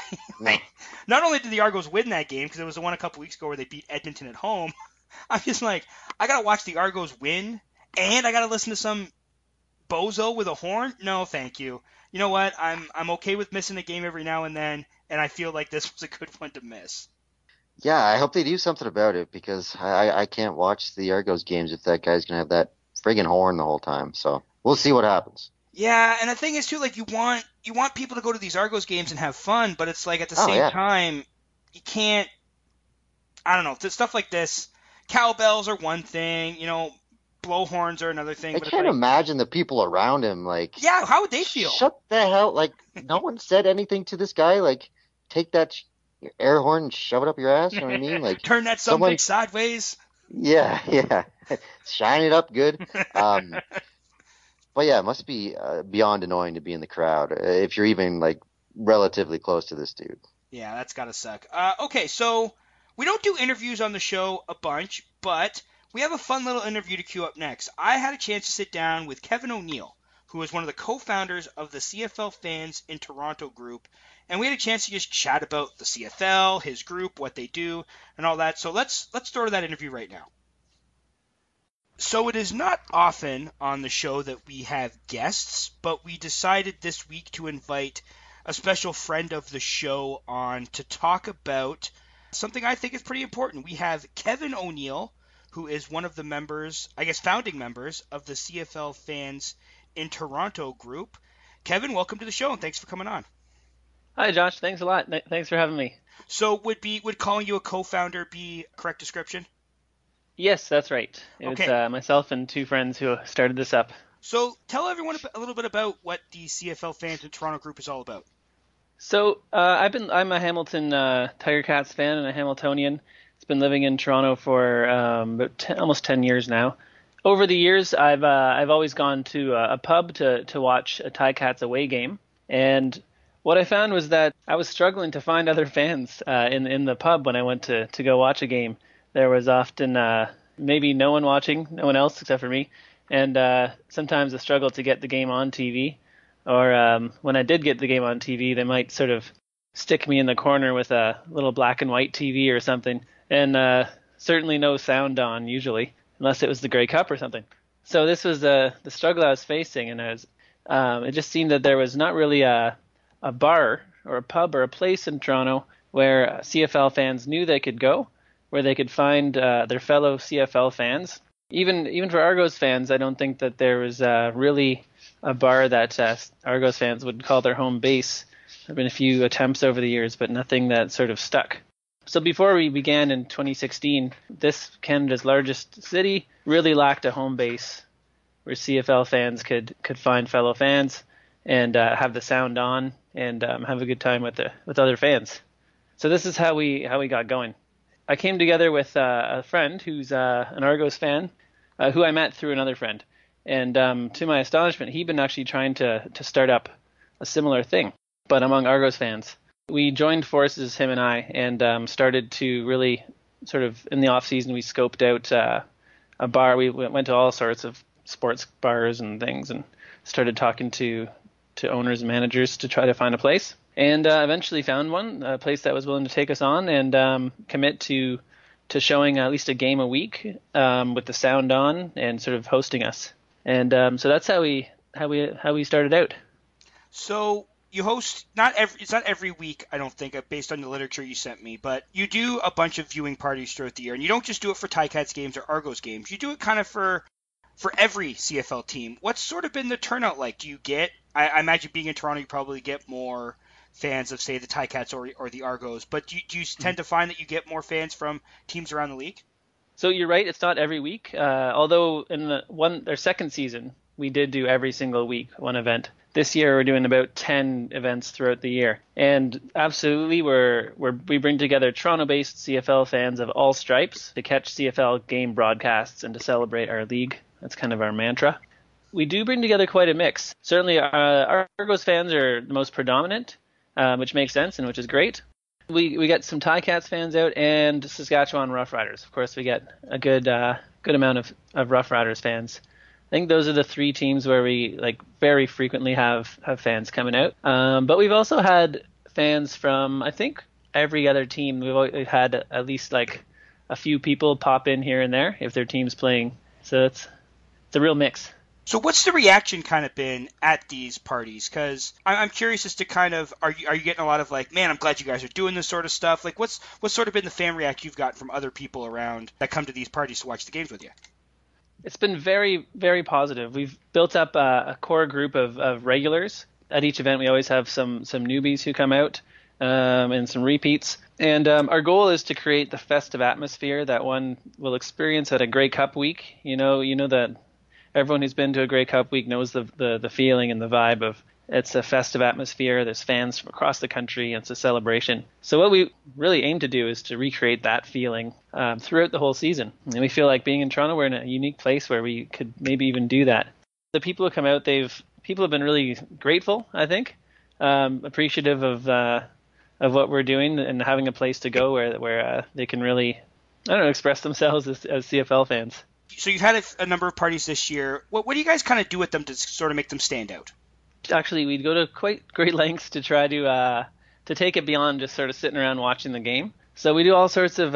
Not only did the Argos win that game because it was the one a couple weeks ago where they beat Edmonton at home. I'm just like, I gotta watch the Argos win, and I gotta listen to some bozo with a horn. No, thank you. You know what? I'm okay with missing a game every now and then, and I feel like this was a good one to miss. Yeah, I hope they do something about it because I can't watch the Argos games if that guy's gonna have that friggin' horn the whole time. So we'll see what happens. Yeah, and the thing is too, like you want people to go to these Argos games and have fun, but it's like at the same time you can't. I don't know, stuff like this. Cowbells are one thing, blow horns are another thing. I can't imagine the people around him, yeah, how would they feel? Shut the hell, no one said anything to this guy, take that air horn and shove it up your ass, you know what I mean? Turn that something sideways. Yeah. Shine it up good. But yeah, it must be beyond annoying to be in the crowd if you're even, relatively close to this dude. Yeah, that's gotta suck. Okay, so we don't do interviews on the show a bunch, but we have a fun little interview to queue up next. I had a chance to sit down with Kevin O'Neill, who is one of the co-founders of the CFL Fans in Toronto group, and we had a chance to just chat about the CFL, his group, what they do, and all that. So let's throw to that interview right now. So it is not often on the show that we have guests, but we decided this week to invite a special friend of the show on to talk about something I think is pretty important. We have Kevin O'Neill, who is one of the members, founding members of the CFL Fans in Toronto group. Kevin, welcome to the show, and thanks for coming on. Hi, Josh. Thanks a lot. Thanks for having me. So would calling you a co-founder be a correct description? Yes, that's right. It's myself and two friends who started this up. So tell everyone a little bit about what the CFL Fans in Toronto group is all about. So I'm a Hamilton Tiger Cats fan and a Hamiltonian. It's been living in Toronto for almost 10 years now. Over the years, I've always gone to a pub to watch a Ticats away game, and what I found was that I was struggling to find other fans in the pub when I went to go watch a game. There was often maybe no one watching, no one else except for me, and sometimes a struggle to get the game on TV. Or when I did get the game on TV, they might sort of stick me in the corner with a little black and white TV or something, and certainly no sound on usually, unless it was the Grey Cup or something. So this was the struggle I was facing, and it just seemed that there was not really a bar or a pub or a place in Toronto where CFL fans knew they could go, where they could find their fellow CFL fans. Even for Argos fans, I don't think that there was really a bar that Argos fans would call their home base. There have been a few attempts over the years, but nothing that sort of stuck. So before we began in 2016, this Canada's largest city really lacked a home base where CFL fans could find fellow fans and have the sound on and have a good time with other fans. So this is how we got going. I came together with a friend who's an Argos fan, who I met through another friend. And to my astonishment, he'd been actually trying to start up a similar thing, but among Argos fans. We joined forces, him and I, and started to really sort of, in the off-season, we scoped out a bar. We went to all sorts of sports bars and things and started talking to owners and managers to try to find a place. And eventually found one, a place that was willing to take us on and commit to showing at least a game a week with the sound on and sort of hosting us. And so that's how we how we started out. So you host it's not every week, I don't think, based on the literature you sent me, but you do a bunch of viewing parties throughout the year, and you don't just do it for Ticats games or Argos games. You do it kind of for every CFL team. What's sort of been the turnout like? Do you get? I imagine being in Toronto, you probably get more fans of, say, the Ticats or the Argos, but do you tend to find that you get more fans from teams around the league? So you're right, it's not every week. Although in their second season, we did do every single week one event. This year we're doing about 10 events throughout the year. And absolutely we bring together Toronto-based CFL fans of all stripes to catch CFL game broadcasts and to celebrate our league. That's kind of our mantra. We do bring together quite a mix. Certainly our Argos fans are the most predominant, which makes sense and which is great. We get some Ticats fans out and Saskatchewan Roughriders. Of course, we get a good amount of Rough Riders fans. I think those are the three teams where we very frequently have fans coming out. But we've also had fans from, I think, every other team. We've had at least a few people pop in here and there if their team's playing. So it's a real mix. So what's the reaction kind of been at these parties? Because I'm curious as to kind of, are you getting a lot of man, I'm glad you guys are doing this sort of stuff? What's sort of been the fan reaction you've got from other people around that come to these parties to watch the games with you? It's been very, very positive. We've built up a core group of regulars. At each event, we always have some newbies who come out and some repeats. And our goal is to create the festive atmosphere that one will experience at a Grey Cup week. You know that everyone who's been to a Grey Cup week knows the feeling and the vibe of it's a festive atmosphere. There's fans from across the country. And it's a celebration. So what we really aim to do is to recreate that feeling throughout the whole season. And we feel like being in Toronto, we're in a unique place where we could maybe even do that. The people who come out, people have been really grateful, I think, appreciative of what we're doing and having a place to go where they can really, express themselves as CFL fans. So you've had a number of parties this year. What do you guys kind of do with them to sort of make them stand out? Actually, we'd go to quite great lengths to try to take it beyond just sort of sitting around watching the game. So we do all sorts of,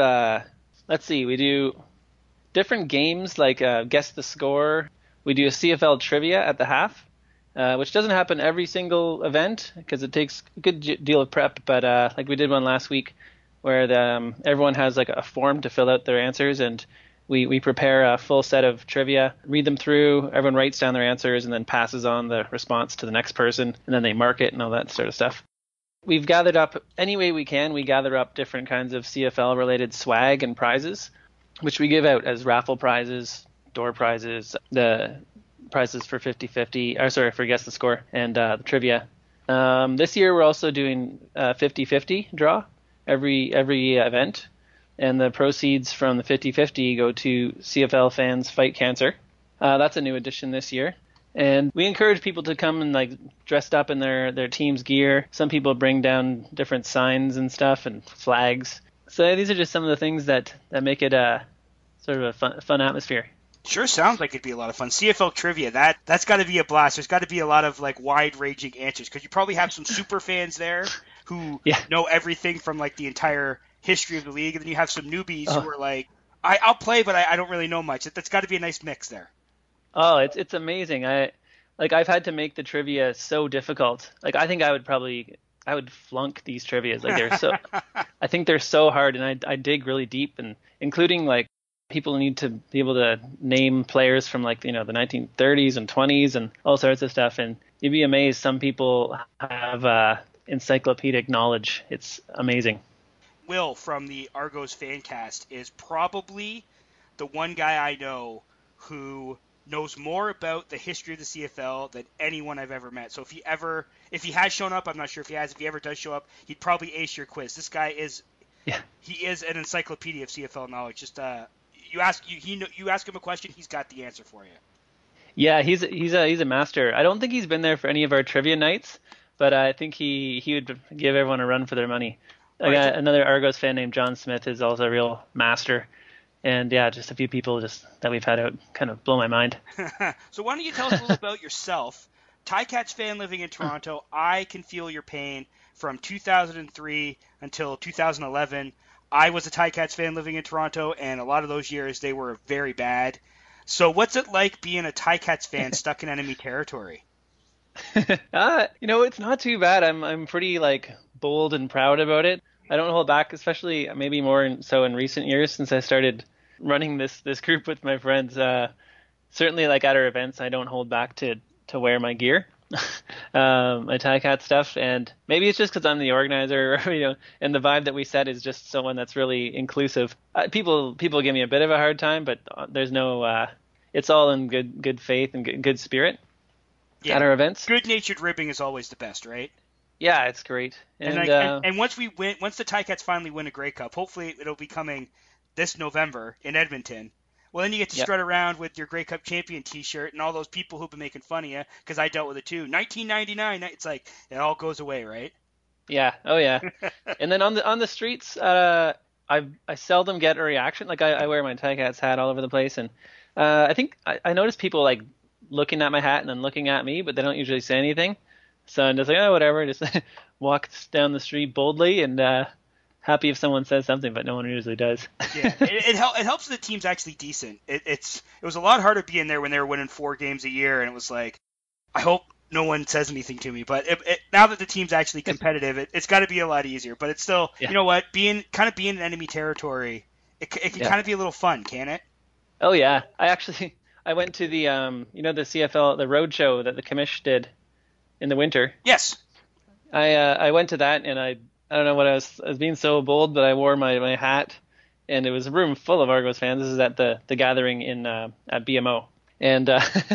we do different games like Guess the Score. We do a CFL trivia at the half, which doesn't happen every single event because it takes a good deal of prep. But we did one last week where everyone has a form to fill out their answers, and we prepare a full set of trivia, read them through, everyone writes down their answers and then passes on the response to the next person, and then they mark it and all that sort of stuff. We've gathered up, any way we can, we gather up different kinds of CFL-related swag and prizes, which we give out as raffle prizes, door prizes, the prizes for 50-50, for Guess the Score, and the trivia. This year we're also doing a 50-50 draw every event. And the proceeds from the 50-50 go to CFL Fans Fight Cancer. That's a new addition this year. And we encourage people to come and dressed up in their team's gear. Some people bring down different signs and stuff and flags. So these are just some of the things that make it sort of a fun atmosphere. Sure sounds like it'd be a lot of fun. CFL trivia, that's got to be a blast. There's got to be a lot of wide-ranging answers because you probably have some super fans there who know everything from the entire history of the league, and then you have some newbies who are I'll play, but I don't really know much. That's got to be a nice mix there. Oh, it's amazing. I've had to make the trivia so difficult. I think I would flunk these trivias. They're so I think they're so hard, and I dig really deep, and including people need to be able to name players from the 1930s and 20s and all sorts of stuff, and you'd be amazed. Some people have encyclopedic knowledge. It's amazing. Will from the Argos Fancast is probably the one guy I know who knows more about the history of the CFL than anyone I've ever met. So if he has shown up, I'm not sure if he has. If he ever does show up, he'd probably ace your quiz. This guy is an encyclopedia of CFL knowledge. Just you ask him a question, he's got the answer for you. Yeah, he's a master. I don't think he's been there for any of our trivia nights, but I think he would give everyone a run for their money. Another Argos fan named John Smith is also a real master. And just a few people that we've had out kind of blow my mind. So why don't you tell us a little about yourself? Ticats fan living in Toronto. I can feel your pain from 2003 until 2011. I was a Ticats fan living in Toronto, and a lot of those years they were very bad. So what's it like being a Ticats fan stuck in enemy territory? It's not too bad. I'm pretty like bold and proud about it. I don't hold back, especially maybe more so in recent years since I started running this group with my friends. Certainly, like at our events, I don't hold back to wear my gear, my Cat stuff, and maybe it's just because I'm the organizer, and the vibe that we set is just someone that's really inclusive. People give me a bit of a hard time, but there's no. It's all in good faith and good spirit at our events. Good-natured ribbing is always the best, right? Yeah, it's great. And once once the Ticats finally win a Grey Cup, hopefully it'll be coming this November in Edmonton. Well, then you get to strut around with your Grey Cup champion T-shirt and all those people who've been making fun of you, because I dealt with it too. 1999, it's like it all goes away, right? Yeah. Oh yeah. And then on the streets, I seldom get a reaction. Like I wear my Ticats hat all over the place, and I think I notice people like looking at my hat and then looking at me, but they don't usually say anything. So I'm just like, oh, whatever. Just walk down the street boldly and happy if someone says something, but no one usually does. Yeah, it helps the team's actually decent. It was a lot harder being there when they were winning 4 games a year, and it was like, I hope no one says anything to me. But now that the team's actually competitive, it's got to be a lot easier. But it's still, you know what, being in enemy territory, it can kind of be a little fun, can't it? Oh yeah, I went to the the CFL, the road show that the commish did in the winter. Yes. I went to that, and I don't know what I was being so bold, but I wore my hat, and it was a room full of Argos fans. This is at the gathering at BMO, and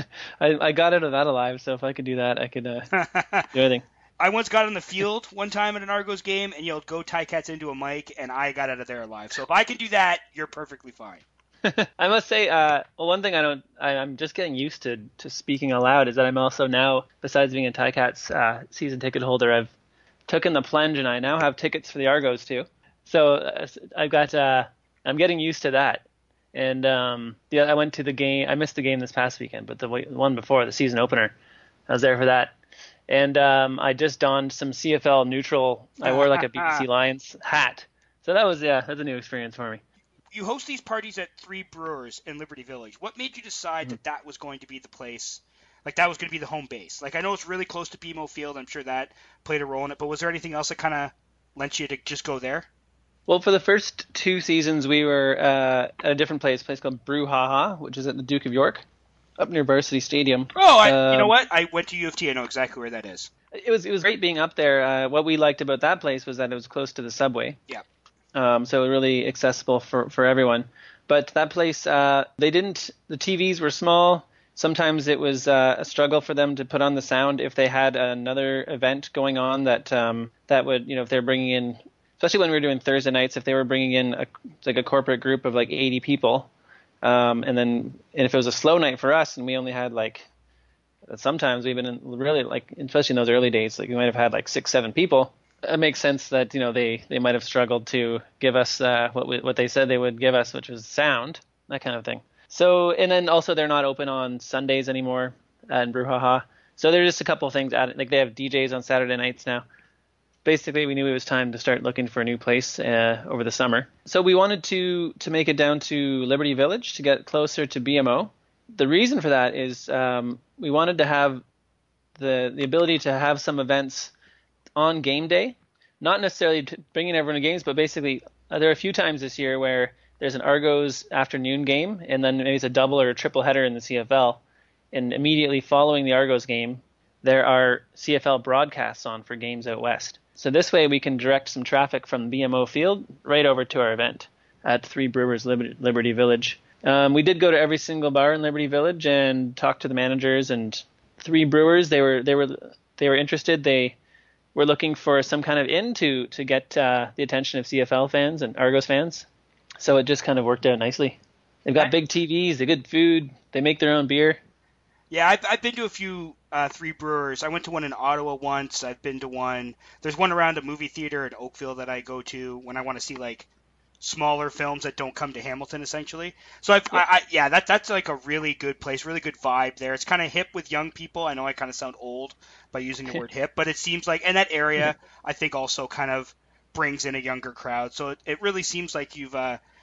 I got out of that alive. So if I could do that, I could do anything. I once got on the field one time at an Argos game and yelled "Go Ticats" into a mic, and I got out of there alive. So if I can do that, you're perfectly fine. I must say, one thing I'm just getting used to speaking aloud is that I'm also now, besides being a Ticats season ticket holder, I've taken the plunge and I now have tickets for the Argos too. So I'm getting used to that. And I went to the game. I missed the game this past weekend, but the one before, the season opener, I was there for that. And I just donned some CFL neutral. I wore like a BC Lions hat. So that's a new experience for me. You host these parties at Three Brewers in Liberty Village. What made you decide that was going to be the place, like that was going to be the home base? Like I know it's really close to BMO Field. I'm sure that played a role in it. But was there anything else that kind of lent you to just go there? Well, for the first 2 seasons, we were at a different place called Brew Ha Ha, which is at the Duke of York, up near Varsity Stadium. Oh, you know what? I went to U of T. I know exactly where that is. It was great being up there. What we liked about that place was that it was close to the subway. Yeah. So really accessible for everyone. But that place, the TVs were small. Sometimes it was a struggle for them to put on the sound if they had another event going on that would, if they're bringing in, especially when we were doing Thursday nights, if they were bringing in a corporate group of like 80 people, and if it was a slow night for us and we only had sometimes we've been really especially in those early days, we might have had 6-7 people. It makes sense that they might have struggled to give us what they said they would give us, which was sound, that kind of thing. So, and then also they're not open on Sundays anymore in Brouhaha. So there's just a couple of things added. They have DJs on Saturday nights now. Basically, we knew it was time to start looking for a new place over the summer. So we wanted to make it down to Liberty Village to get closer to BMO. The reason for that is we wanted to have the ability to have some events on game day, not necessarily bringing everyone to games, but basically there are a few times this year where there's an Argos afternoon game and then maybe it's a double or a triple header in the CFL, and immediately following the Argos game there are CFL broadcasts on for games out west. So this way we can direct some traffic from BMO Field right over to our event at Three Brewers Liberty Village. We did go to every single bar in Liberty Village and talk to the managers, and Three Brewers, they were interested. They were looking for some kind of in to get the attention of CFL fans and Argos fans. So it just kind of worked out nicely. They've got big TVs, they good food, they make their own beer. Yeah, I've been to a few Three Brewers. I went to one in Ottawa once. I've been to one. There's one around a movie theater in Oakville that I go to when I want to see smaller films that don't come to Hamilton, essentially. So that's a really good place, really good vibe there. It's kind of hip with young people. I know I kind of sound old by using the word hip, but it seems and that area I think also kind of brings in a younger crowd. So it really seems like you've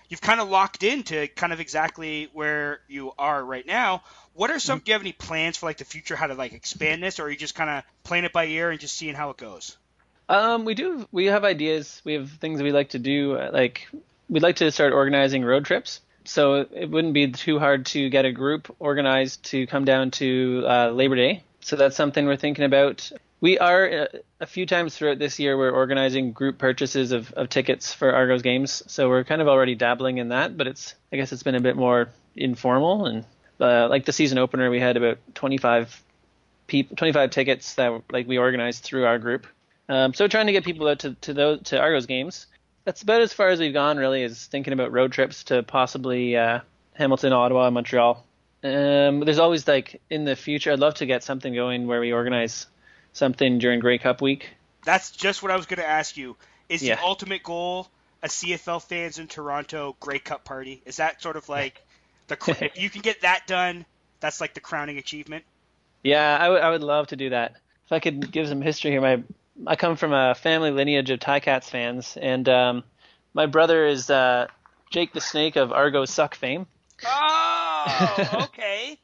you've kind of locked into kind of exactly where you are right now. What are some? Do you have any plans for like the future? How to like expand this, or are you just kind of playing it by ear and just seeing how it goes? We do. We have ideas. We have things we like to do. Like we'd like to start organizing road trips. So it wouldn't be too hard to get a group organized to come down to Labor Day. So that's something we're thinking about. We are a few times throughout this year. We're organizing group purchases of tickets for Argos games. So we're kind of already dabbling in that. But I guess it's been a bit more informal and. Like the season opener, we had about 25 tickets that like we organized through our group. So trying to get people out to Argos games. That's about as far as we've gone, really, is thinking about road trips to possibly Hamilton, Ottawa, Montreal. There's always like in the future, I'd love to get something going where we organize something during Grey Cup week. That's just what I was going to ask you. Is the ultimate goal a CFL fans in Toronto Grey Cup party? Is that sort of like if you can get that done, that's like the crowning achievement? Yeah, I would love to do that. If I could give some history here, I come from a family lineage of Ticats fans, and my brother is Jake the Snake of Argos Suck fame. Oh, okay.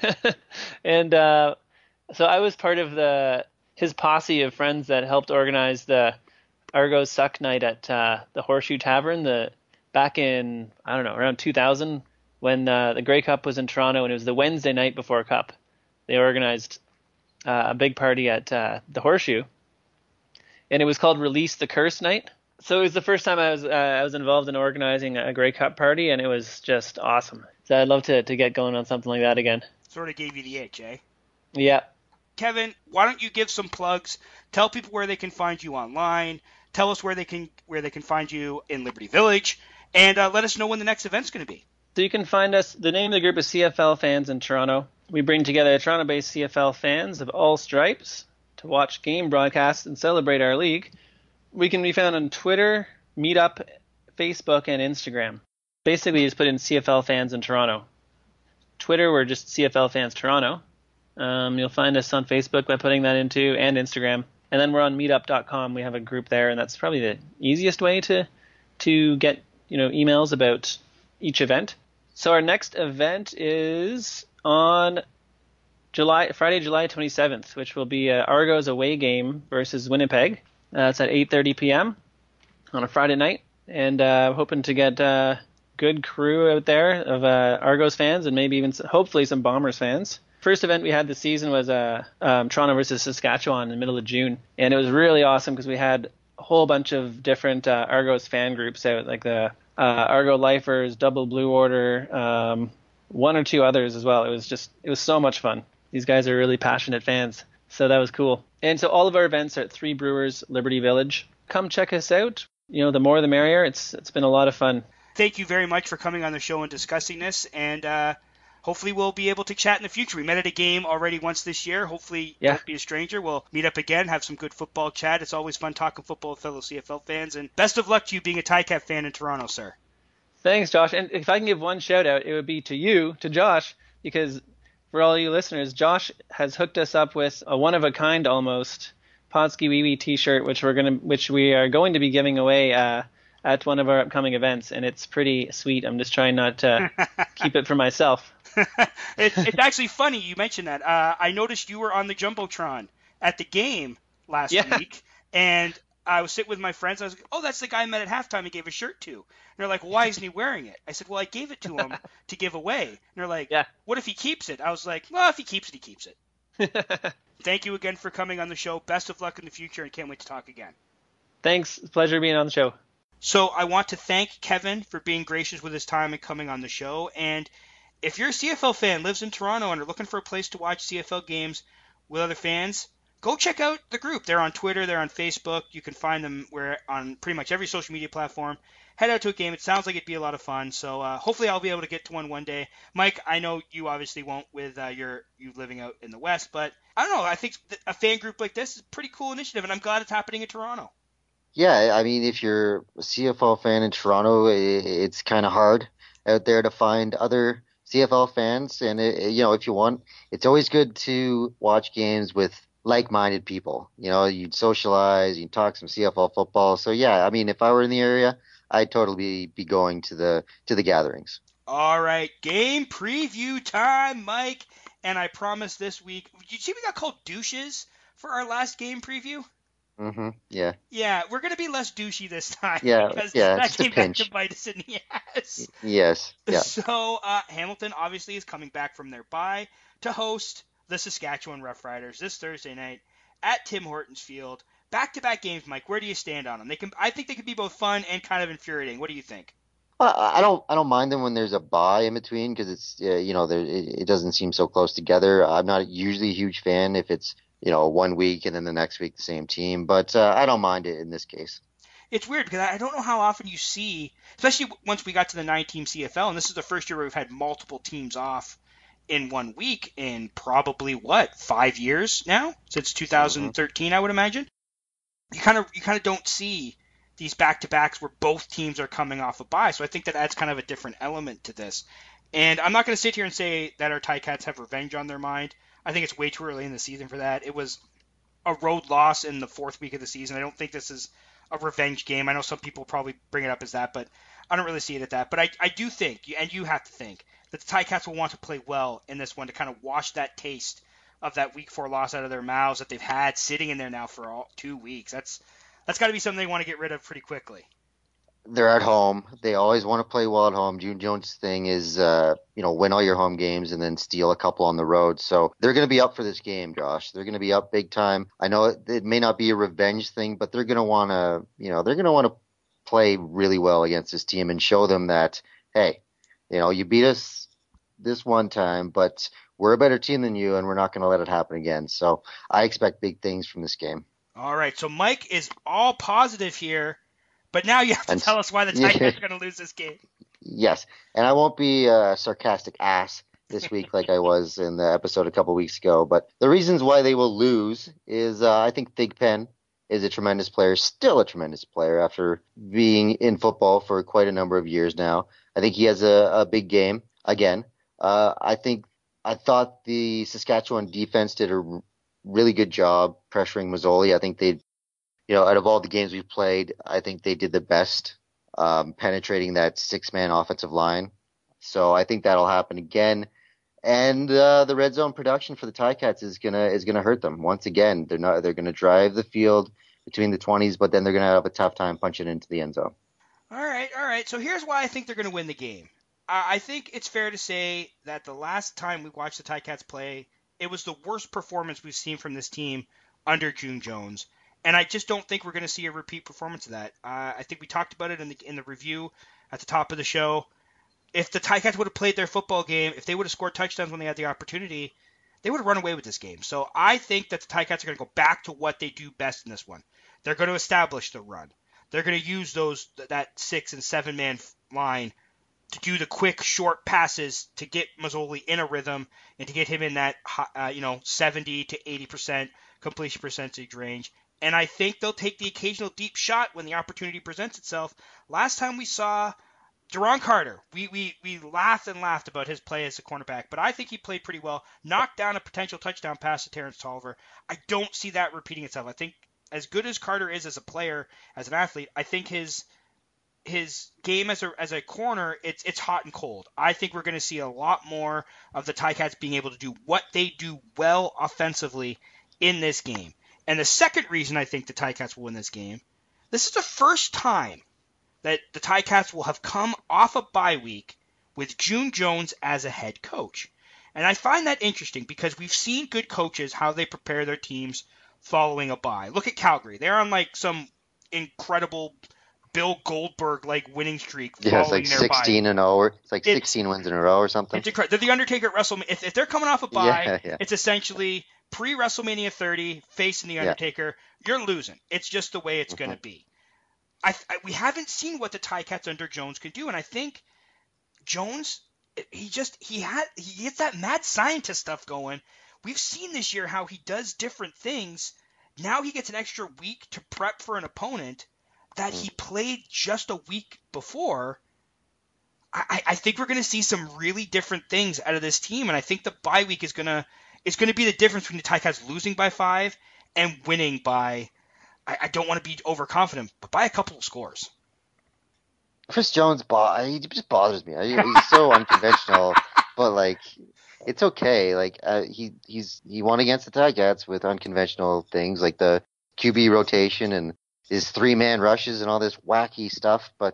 And so I was part of his posse of friends that helped organize the Argos Suck night at the Horseshoe Tavern back in, I don't know, around 2000 when the Grey Cup was in Toronto, and it was the Wednesday night before Cup. They organized a big party at the Horseshoe, and it was called Release the Curse Night. So it was the first time I was involved in organizing a Grey Cup party, and it was just awesome. So I'd love to get going on something like that again. Sort of gave you the itch, eh? Yeah. Kevin, why don't you give some plugs? Tell people where they can find you online. Tell us where they can find you in Liberty Village, and let us know when the next event's going to be. So you can find us. The name of the group is CFL Fans in Toronto. We bring together Toronto-based CFL fans of all stripes to watch game broadcasts and celebrate our league. We can be found on Twitter, Meetup, Facebook, and Instagram. Basically, you just put in CFL Fans in Toronto. Twitter, we're just CFL Fans Toronto. You'll find us on Facebook by putting that into, and Instagram. And then we're on meetup.com. We have a group there, and that's probably the easiest way to get emails about each event. So our next event is on Friday, July 27th, which will be a Argos away game versus Winnipeg. It's at 8:30 p.m. on a Friday night, and hoping to get a good crew out there of Argos fans and maybe even hopefully some Bombers fans. First event we had this season was Toronto versus Saskatchewan in the middle of June, and it was really awesome because we had a whole bunch of different Argos fan groups out, like the Argo Lifers, Double Blue Order, one or two others as well. It was so much fun. These guys are really passionate fans, so that was cool. And so all of our events are at Three Brewers, Liberty Village. Come check us out. The more the merrier. It's been a lot of fun. Thank you very much for coming on the show and discussing this, and hopefully we'll be able to chat in the future. We met at a game already once this year. Hopefully you won't be a stranger. We'll meet up again, have some good football chat. It's always fun talking football with fellow CFL fans, and best of luck to you being a Ticat fan in Toronto, sir. Thanks, Josh. And if I can give one shout out, it would be to Josh, because for all you listeners, Josh has hooked us up with a one-of-a-kind almost Podski Wee Wee t-shirt, which we are going to be giving away at one of our upcoming events, and it's pretty sweet. I'm just trying not to keep it for myself. It's actually funny you mentioned that. I noticed you were on the Jumbotron at the game last week, and I was sitting with my friends. I was like, oh, that's the guy I met at halftime he gave a shirt to. And they're like, why isn't he wearing it? I said, well, I gave it to him to give away. And they're like, what if he keeps it? I was like, well, if he keeps it, he keeps it. Thank you again for coming on the show. Best of luck in the future, and can't wait to talk again. Thanks. Pleasure being on the show. So I want to thank Kevin for being gracious with his time and coming on the show. And if you're a CFL fan, lives in Toronto, and are looking for a place to watch CFL games with other fans, go check out the group. They're on Twitter. They're on Facebook. You can find them on pretty much every social media platform. Head out to a game. It sounds like it'd be a lot of fun. So hopefully I'll be able to get to one day. Mike, I know you obviously won't with you living out in the West, but I don't know. I think a fan group like this is a pretty cool initiative, and I'm glad it's happening in Toronto. Yeah, I mean, if you're a CFL fan in Toronto, it's kind of hard out there to find other CFL fans. And, if you want, it's always good to watch games with like-minded people. You'd socialize, you'd talk some CFL football. So, yeah, I mean, if I were in the area, I'd totally be going to the gatherings. All right, game preview time, Mike. And I promise this week, you see we got called douches for our last game preview? Mm-hmm. Yeah. Yeah, we're going to be less douchey this time Yeah. because Yeah. that Just a came back pinch. to bite us in the ass. Yes. Yeah. So Hamilton obviously is coming back from their bye to host the Saskatchewan Roughriders this Thursday night at Tim Hortons Field. Back-to-back games, Mike. Where do you stand on them? I think they can be both fun and kind of infuriating. What do you think? Well, I don't mind them when there's a bye in between because it's it doesn't seem so close together. I'm not usually a huge fan if it's 1 week and then the next week the same team, but I don't mind it in this case. It's weird because I don't know how often you see, especially once we got to the 9-team CFL, and this is the first year where we've had multiple teams off in 1 week in probably 5 years now, since 2013, I would imagine. You kind of don't see these back-to-backs where both teams are coming off a bye, so I think that adds kind of a different element to this. And I'm not going to sit here and say that our Ticats have revenge on their mind. I think it's way too early in the season for that. It was a road loss in the 4th week of the season. I don't think this is a revenge game. I know some people probably bring it up as that, but I don't really see it at that. But I do think, and you have to think, that the Ticats will want to play well in this one to kind of wash that taste of that Week 4 loss out of their mouths that they've had sitting in there now for all 2 weeks. That's got to be something they want to get rid of pretty quickly. They're at home. They always want to play well at home. June Jones' thing is, win all your home games and then steal a couple on the road. So they're going to be up for this game, Josh. They're going to be up big time. I know it may not be a revenge thing, but they're going to want to, play really well against this team and show them that, hey, you beat us this one time, but we're a better team than you, and we're not going to let it happen again. So I expect big things from this game. All right. So Mike is all positive here. But now you have to tell us why the Tigers are going to lose this game. Yes, and I won't be a sarcastic ass this week like I was in the episode a couple weeks ago. But the reasons why they will lose is I think Thigpen is a tremendous player, still a tremendous player after being in football for quite a number of years now. I think he has a big game again. I thought the Saskatchewan defense did a really good job pressuring Mazzoli. I think they out of all the games we've played, I think they did the best penetrating that 6-man offensive line. So I think that'll happen again. And the red zone production for the Ticats is gonna hurt them once again. They're gonna drive the field between the 20s, but then they're gonna have a tough time punching into the end zone. All right. So here's why I think they're gonna win the game. I think it's fair to say that the last time we watched the Ticats play, it was the worst performance we've seen from this team under June Jones. And I just don't think we're going to see a repeat performance of that. I think we talked about it in the review at the top of the show. If the Ticats would have played their football game, if they would have scored touchdowns when they had the opportunity, they would have run away with this game. So I think that the Ticats are going to go back to what they do best in this one. They're going to establish the run. They're going to use that 6- and 7-man line to do the quick, short passes to get Mazzoli in a rhythm and to get him in that 70 to 80% completion percentage range. And I think they'll take the occasional deep shot when the opportunity presents itself. Last time we saw Deron Carter, we laughed and laughed about his play as a cornerback, but I think he played pretty well, knocked down a potential touchdown pass to Terrence Tolliver. I don't see that repeating itself. I think as good as Carter is as a player, as an athlete, I think his game as a corner, it's hot and cold. I think we're going to see a lot more of the Ticats being able to do what they do well offensively in this game. And the second reason I think the Ticats will win this game, this is the first time that the Ticats will have come off a bye week with June Jones as a head coach. And I find that interesting because we've seen good coaches, how they prepare their teams following a bye. Look at Calgary. They're on some incredible Bill Goldberg winning streak following their bye. 16-0. It's 16 wins in a row or something. It's incredible. They're the Undertaker at WrestleMania. If they're coming off a bye, it's essentially pre-WrestleMania 30, facing The Undertaker, you're losing. It's just the way it's going to be. We haven't seen what the Ticats under Jones can do, and I think Jones, he gets that mad scientist stuff going. We've seen this year how he does different things. Now he gets an extra week to prep for an opponent that he played just a week before. I think we're going to see some really different things out of this team, and I think the bye week is going to be the difference between the Ticats losing by 5 and winning by, I don't want to be overconfident, but by a couple of scores. Chris Jones, he just bothers me. He's so unconventional, but like, it's okay. Like, he won against the Ticats with unconventional things like the QB rotation and his 3-man rushes and all this wacky stuff. But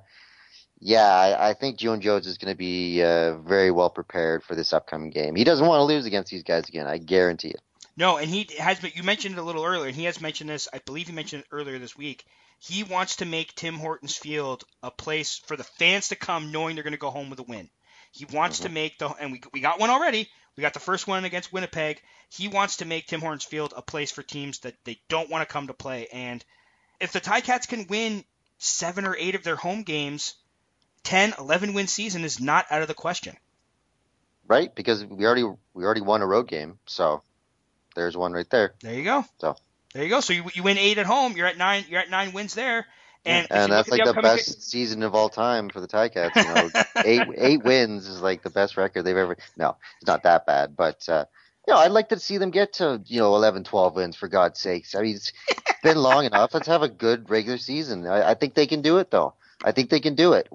yeah, I think Joan Jones is going to be very well prepared for this upcoming game. He doesn't want to lose against these guys again. I guarantee it. No, and he has. You mentioned it a little earlier, and he has mentioned this. I believe he mentioned it earlier this week. He wants to make Tim Hortons Field a place for the fans to come, knowing they're going to go home with a win. He wants to make and we got one already. We got the first one against Winnipeg. He wants to make Tim Hortons Field a place for teams that they don't want to come to play. And if the Ticats can win 7 or 8 of their home games, 10, 11 win season is not out of the question. Right? Because we already won a road game, so there's one right there. There you go. So there you go. So you win 8 at home. You're at 9. You're at 9 wins there. And that's like the best season of all time for the Ticats. You know, 8 wins is like the best record they've ever. No, it's not that bad, but I'd like to see them get to 11, 12 wins for God's sakes. I mean, it's been long enough. Let's have a good regular season. I think they can do it, though. I think they can do it.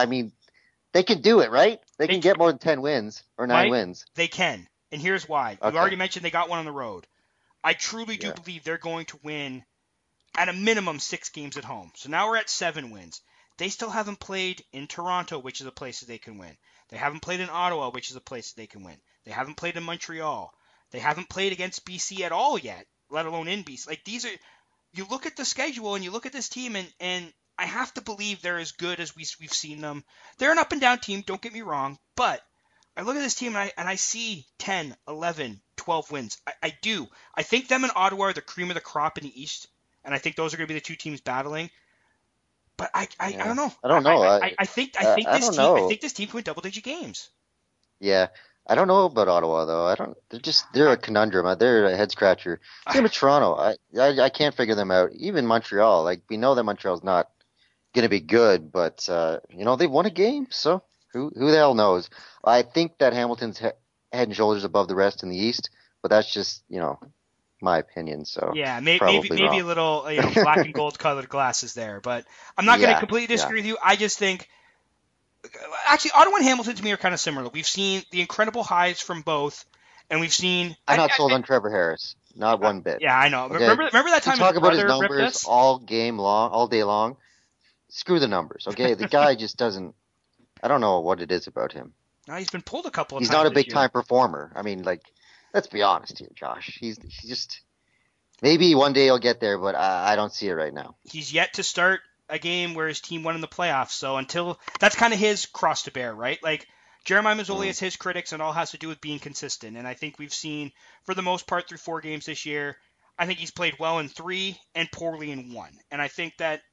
They can do it, right? They can get more than 10 wins or 9 wins. They can, and here's why. Okay. You already mentioned they got one on the road. I truly do believe they're going to win at a minimum 6 games at home. So now we're at 7 wins. They still haven't played in Toronto, which is a place that they can win. They haven't played in Ottawa, which is a place that they can win. They haven't played in Montreal. They haven't played against BC at all yet, let alone in BC. Like, these are – you look at the schedule and you look at this team, and I have to believe they're as good as we've seen them. They're an up-and-down team, don't get me wrong, but I look at this team and I see 10, 11, 12 wins. I do. I think them and Ottawa are the cream of the crop in the East. And I think those are going to be the 2 teams battling. But I don't know. I don't know. I think this team can win double-digit games. Yeah, I don't know about Ottawa though. They're a conundrum. They're a head scratcher. Same with Toronto. I can't figure them out. Even Montreal. Like, we know that Montreal's not going to be good, but they've won a game. So who the hell knows? I think that Hamilton's head and shoulders above the rest in the East, but that's just my opinion. So yeah, maybe a little black and gold colored glasses there, but I'm not going to completely disagree with you. I just think actually Ottawa and Hamilton to me are kind of similar. We've seen the incredible highs from both, and we've seen. I'm not sold on Trevor Harris, not one bit. Yeah, I know. Okay? Remember that time talk about his numbers all game long, all day long. Screw the numbers, okay? The guy just doesn't. I don't know what it is about him. No, he's been pulled a couple of times. He's not a big time performer. I mean, like. Let's be honest here, Josh. He's just maybe one day he'll get there, but I don't see it right now. He's yet to start a game where his team won in the playoffs, so until that's kind of his cross to bear, right? Like Jeremiah Masoli has his critics, and all has to do with being consistent. And I think we've seen, for the most part, through 4 games this year, I think he's played well in 3 and poorly in 1. And I think that,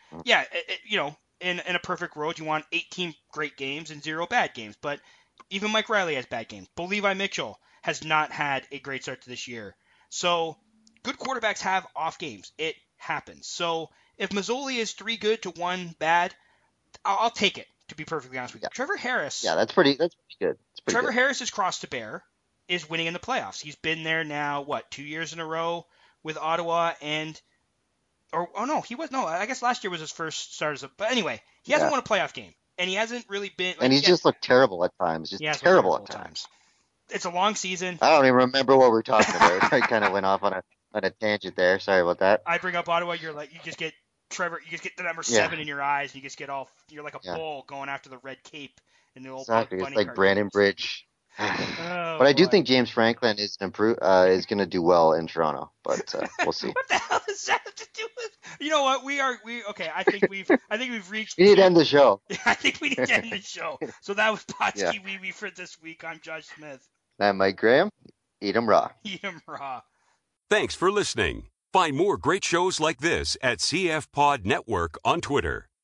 in a perfect world, you want 18 great games and 0 bad games. But even Mike Riley has bad games. Bo Levi Mitchell has not had a great start to this year. So good quarterbacks have off games. It happens. So if Masoli is 3 good to 1 bad, I'll take it, to be perfectly honest with you. Trevor Harris. Yeah, that's pretty good. Trevor Harris's cross to bear is winning in the playoffs. He's been there now, 2 years in a row with Ottawa I guess last year was his first start but anyway, he hasn't won a playoff game. And he hasn't really been. And he's just looked terrible at times. Just terrible at times. It's a long season. I don't even remember what we're talking about. I kind of went off on a tangent there. Sorry about that. I bring up Ottawa. You just get Trevor. You just get the number 7 in your eyes. And you just get you're like a bull going after the red cape in the old exactly. Bunny It's like Brandon Bridge. But I do think James Franklin is going to do well in Toronto. But we'll see. What the hell does that have to do with? You know what? Okay. I think we've reached. We need to end the show. I think we need to end the show. So that was Potsky Wee Wee for this week. I'm Josh Smith. I'm Mike Graham. Eat 'em raw. Eat 'em raw. Thanks for listening. Find more great shows like this at CF Pod Network on Twitter.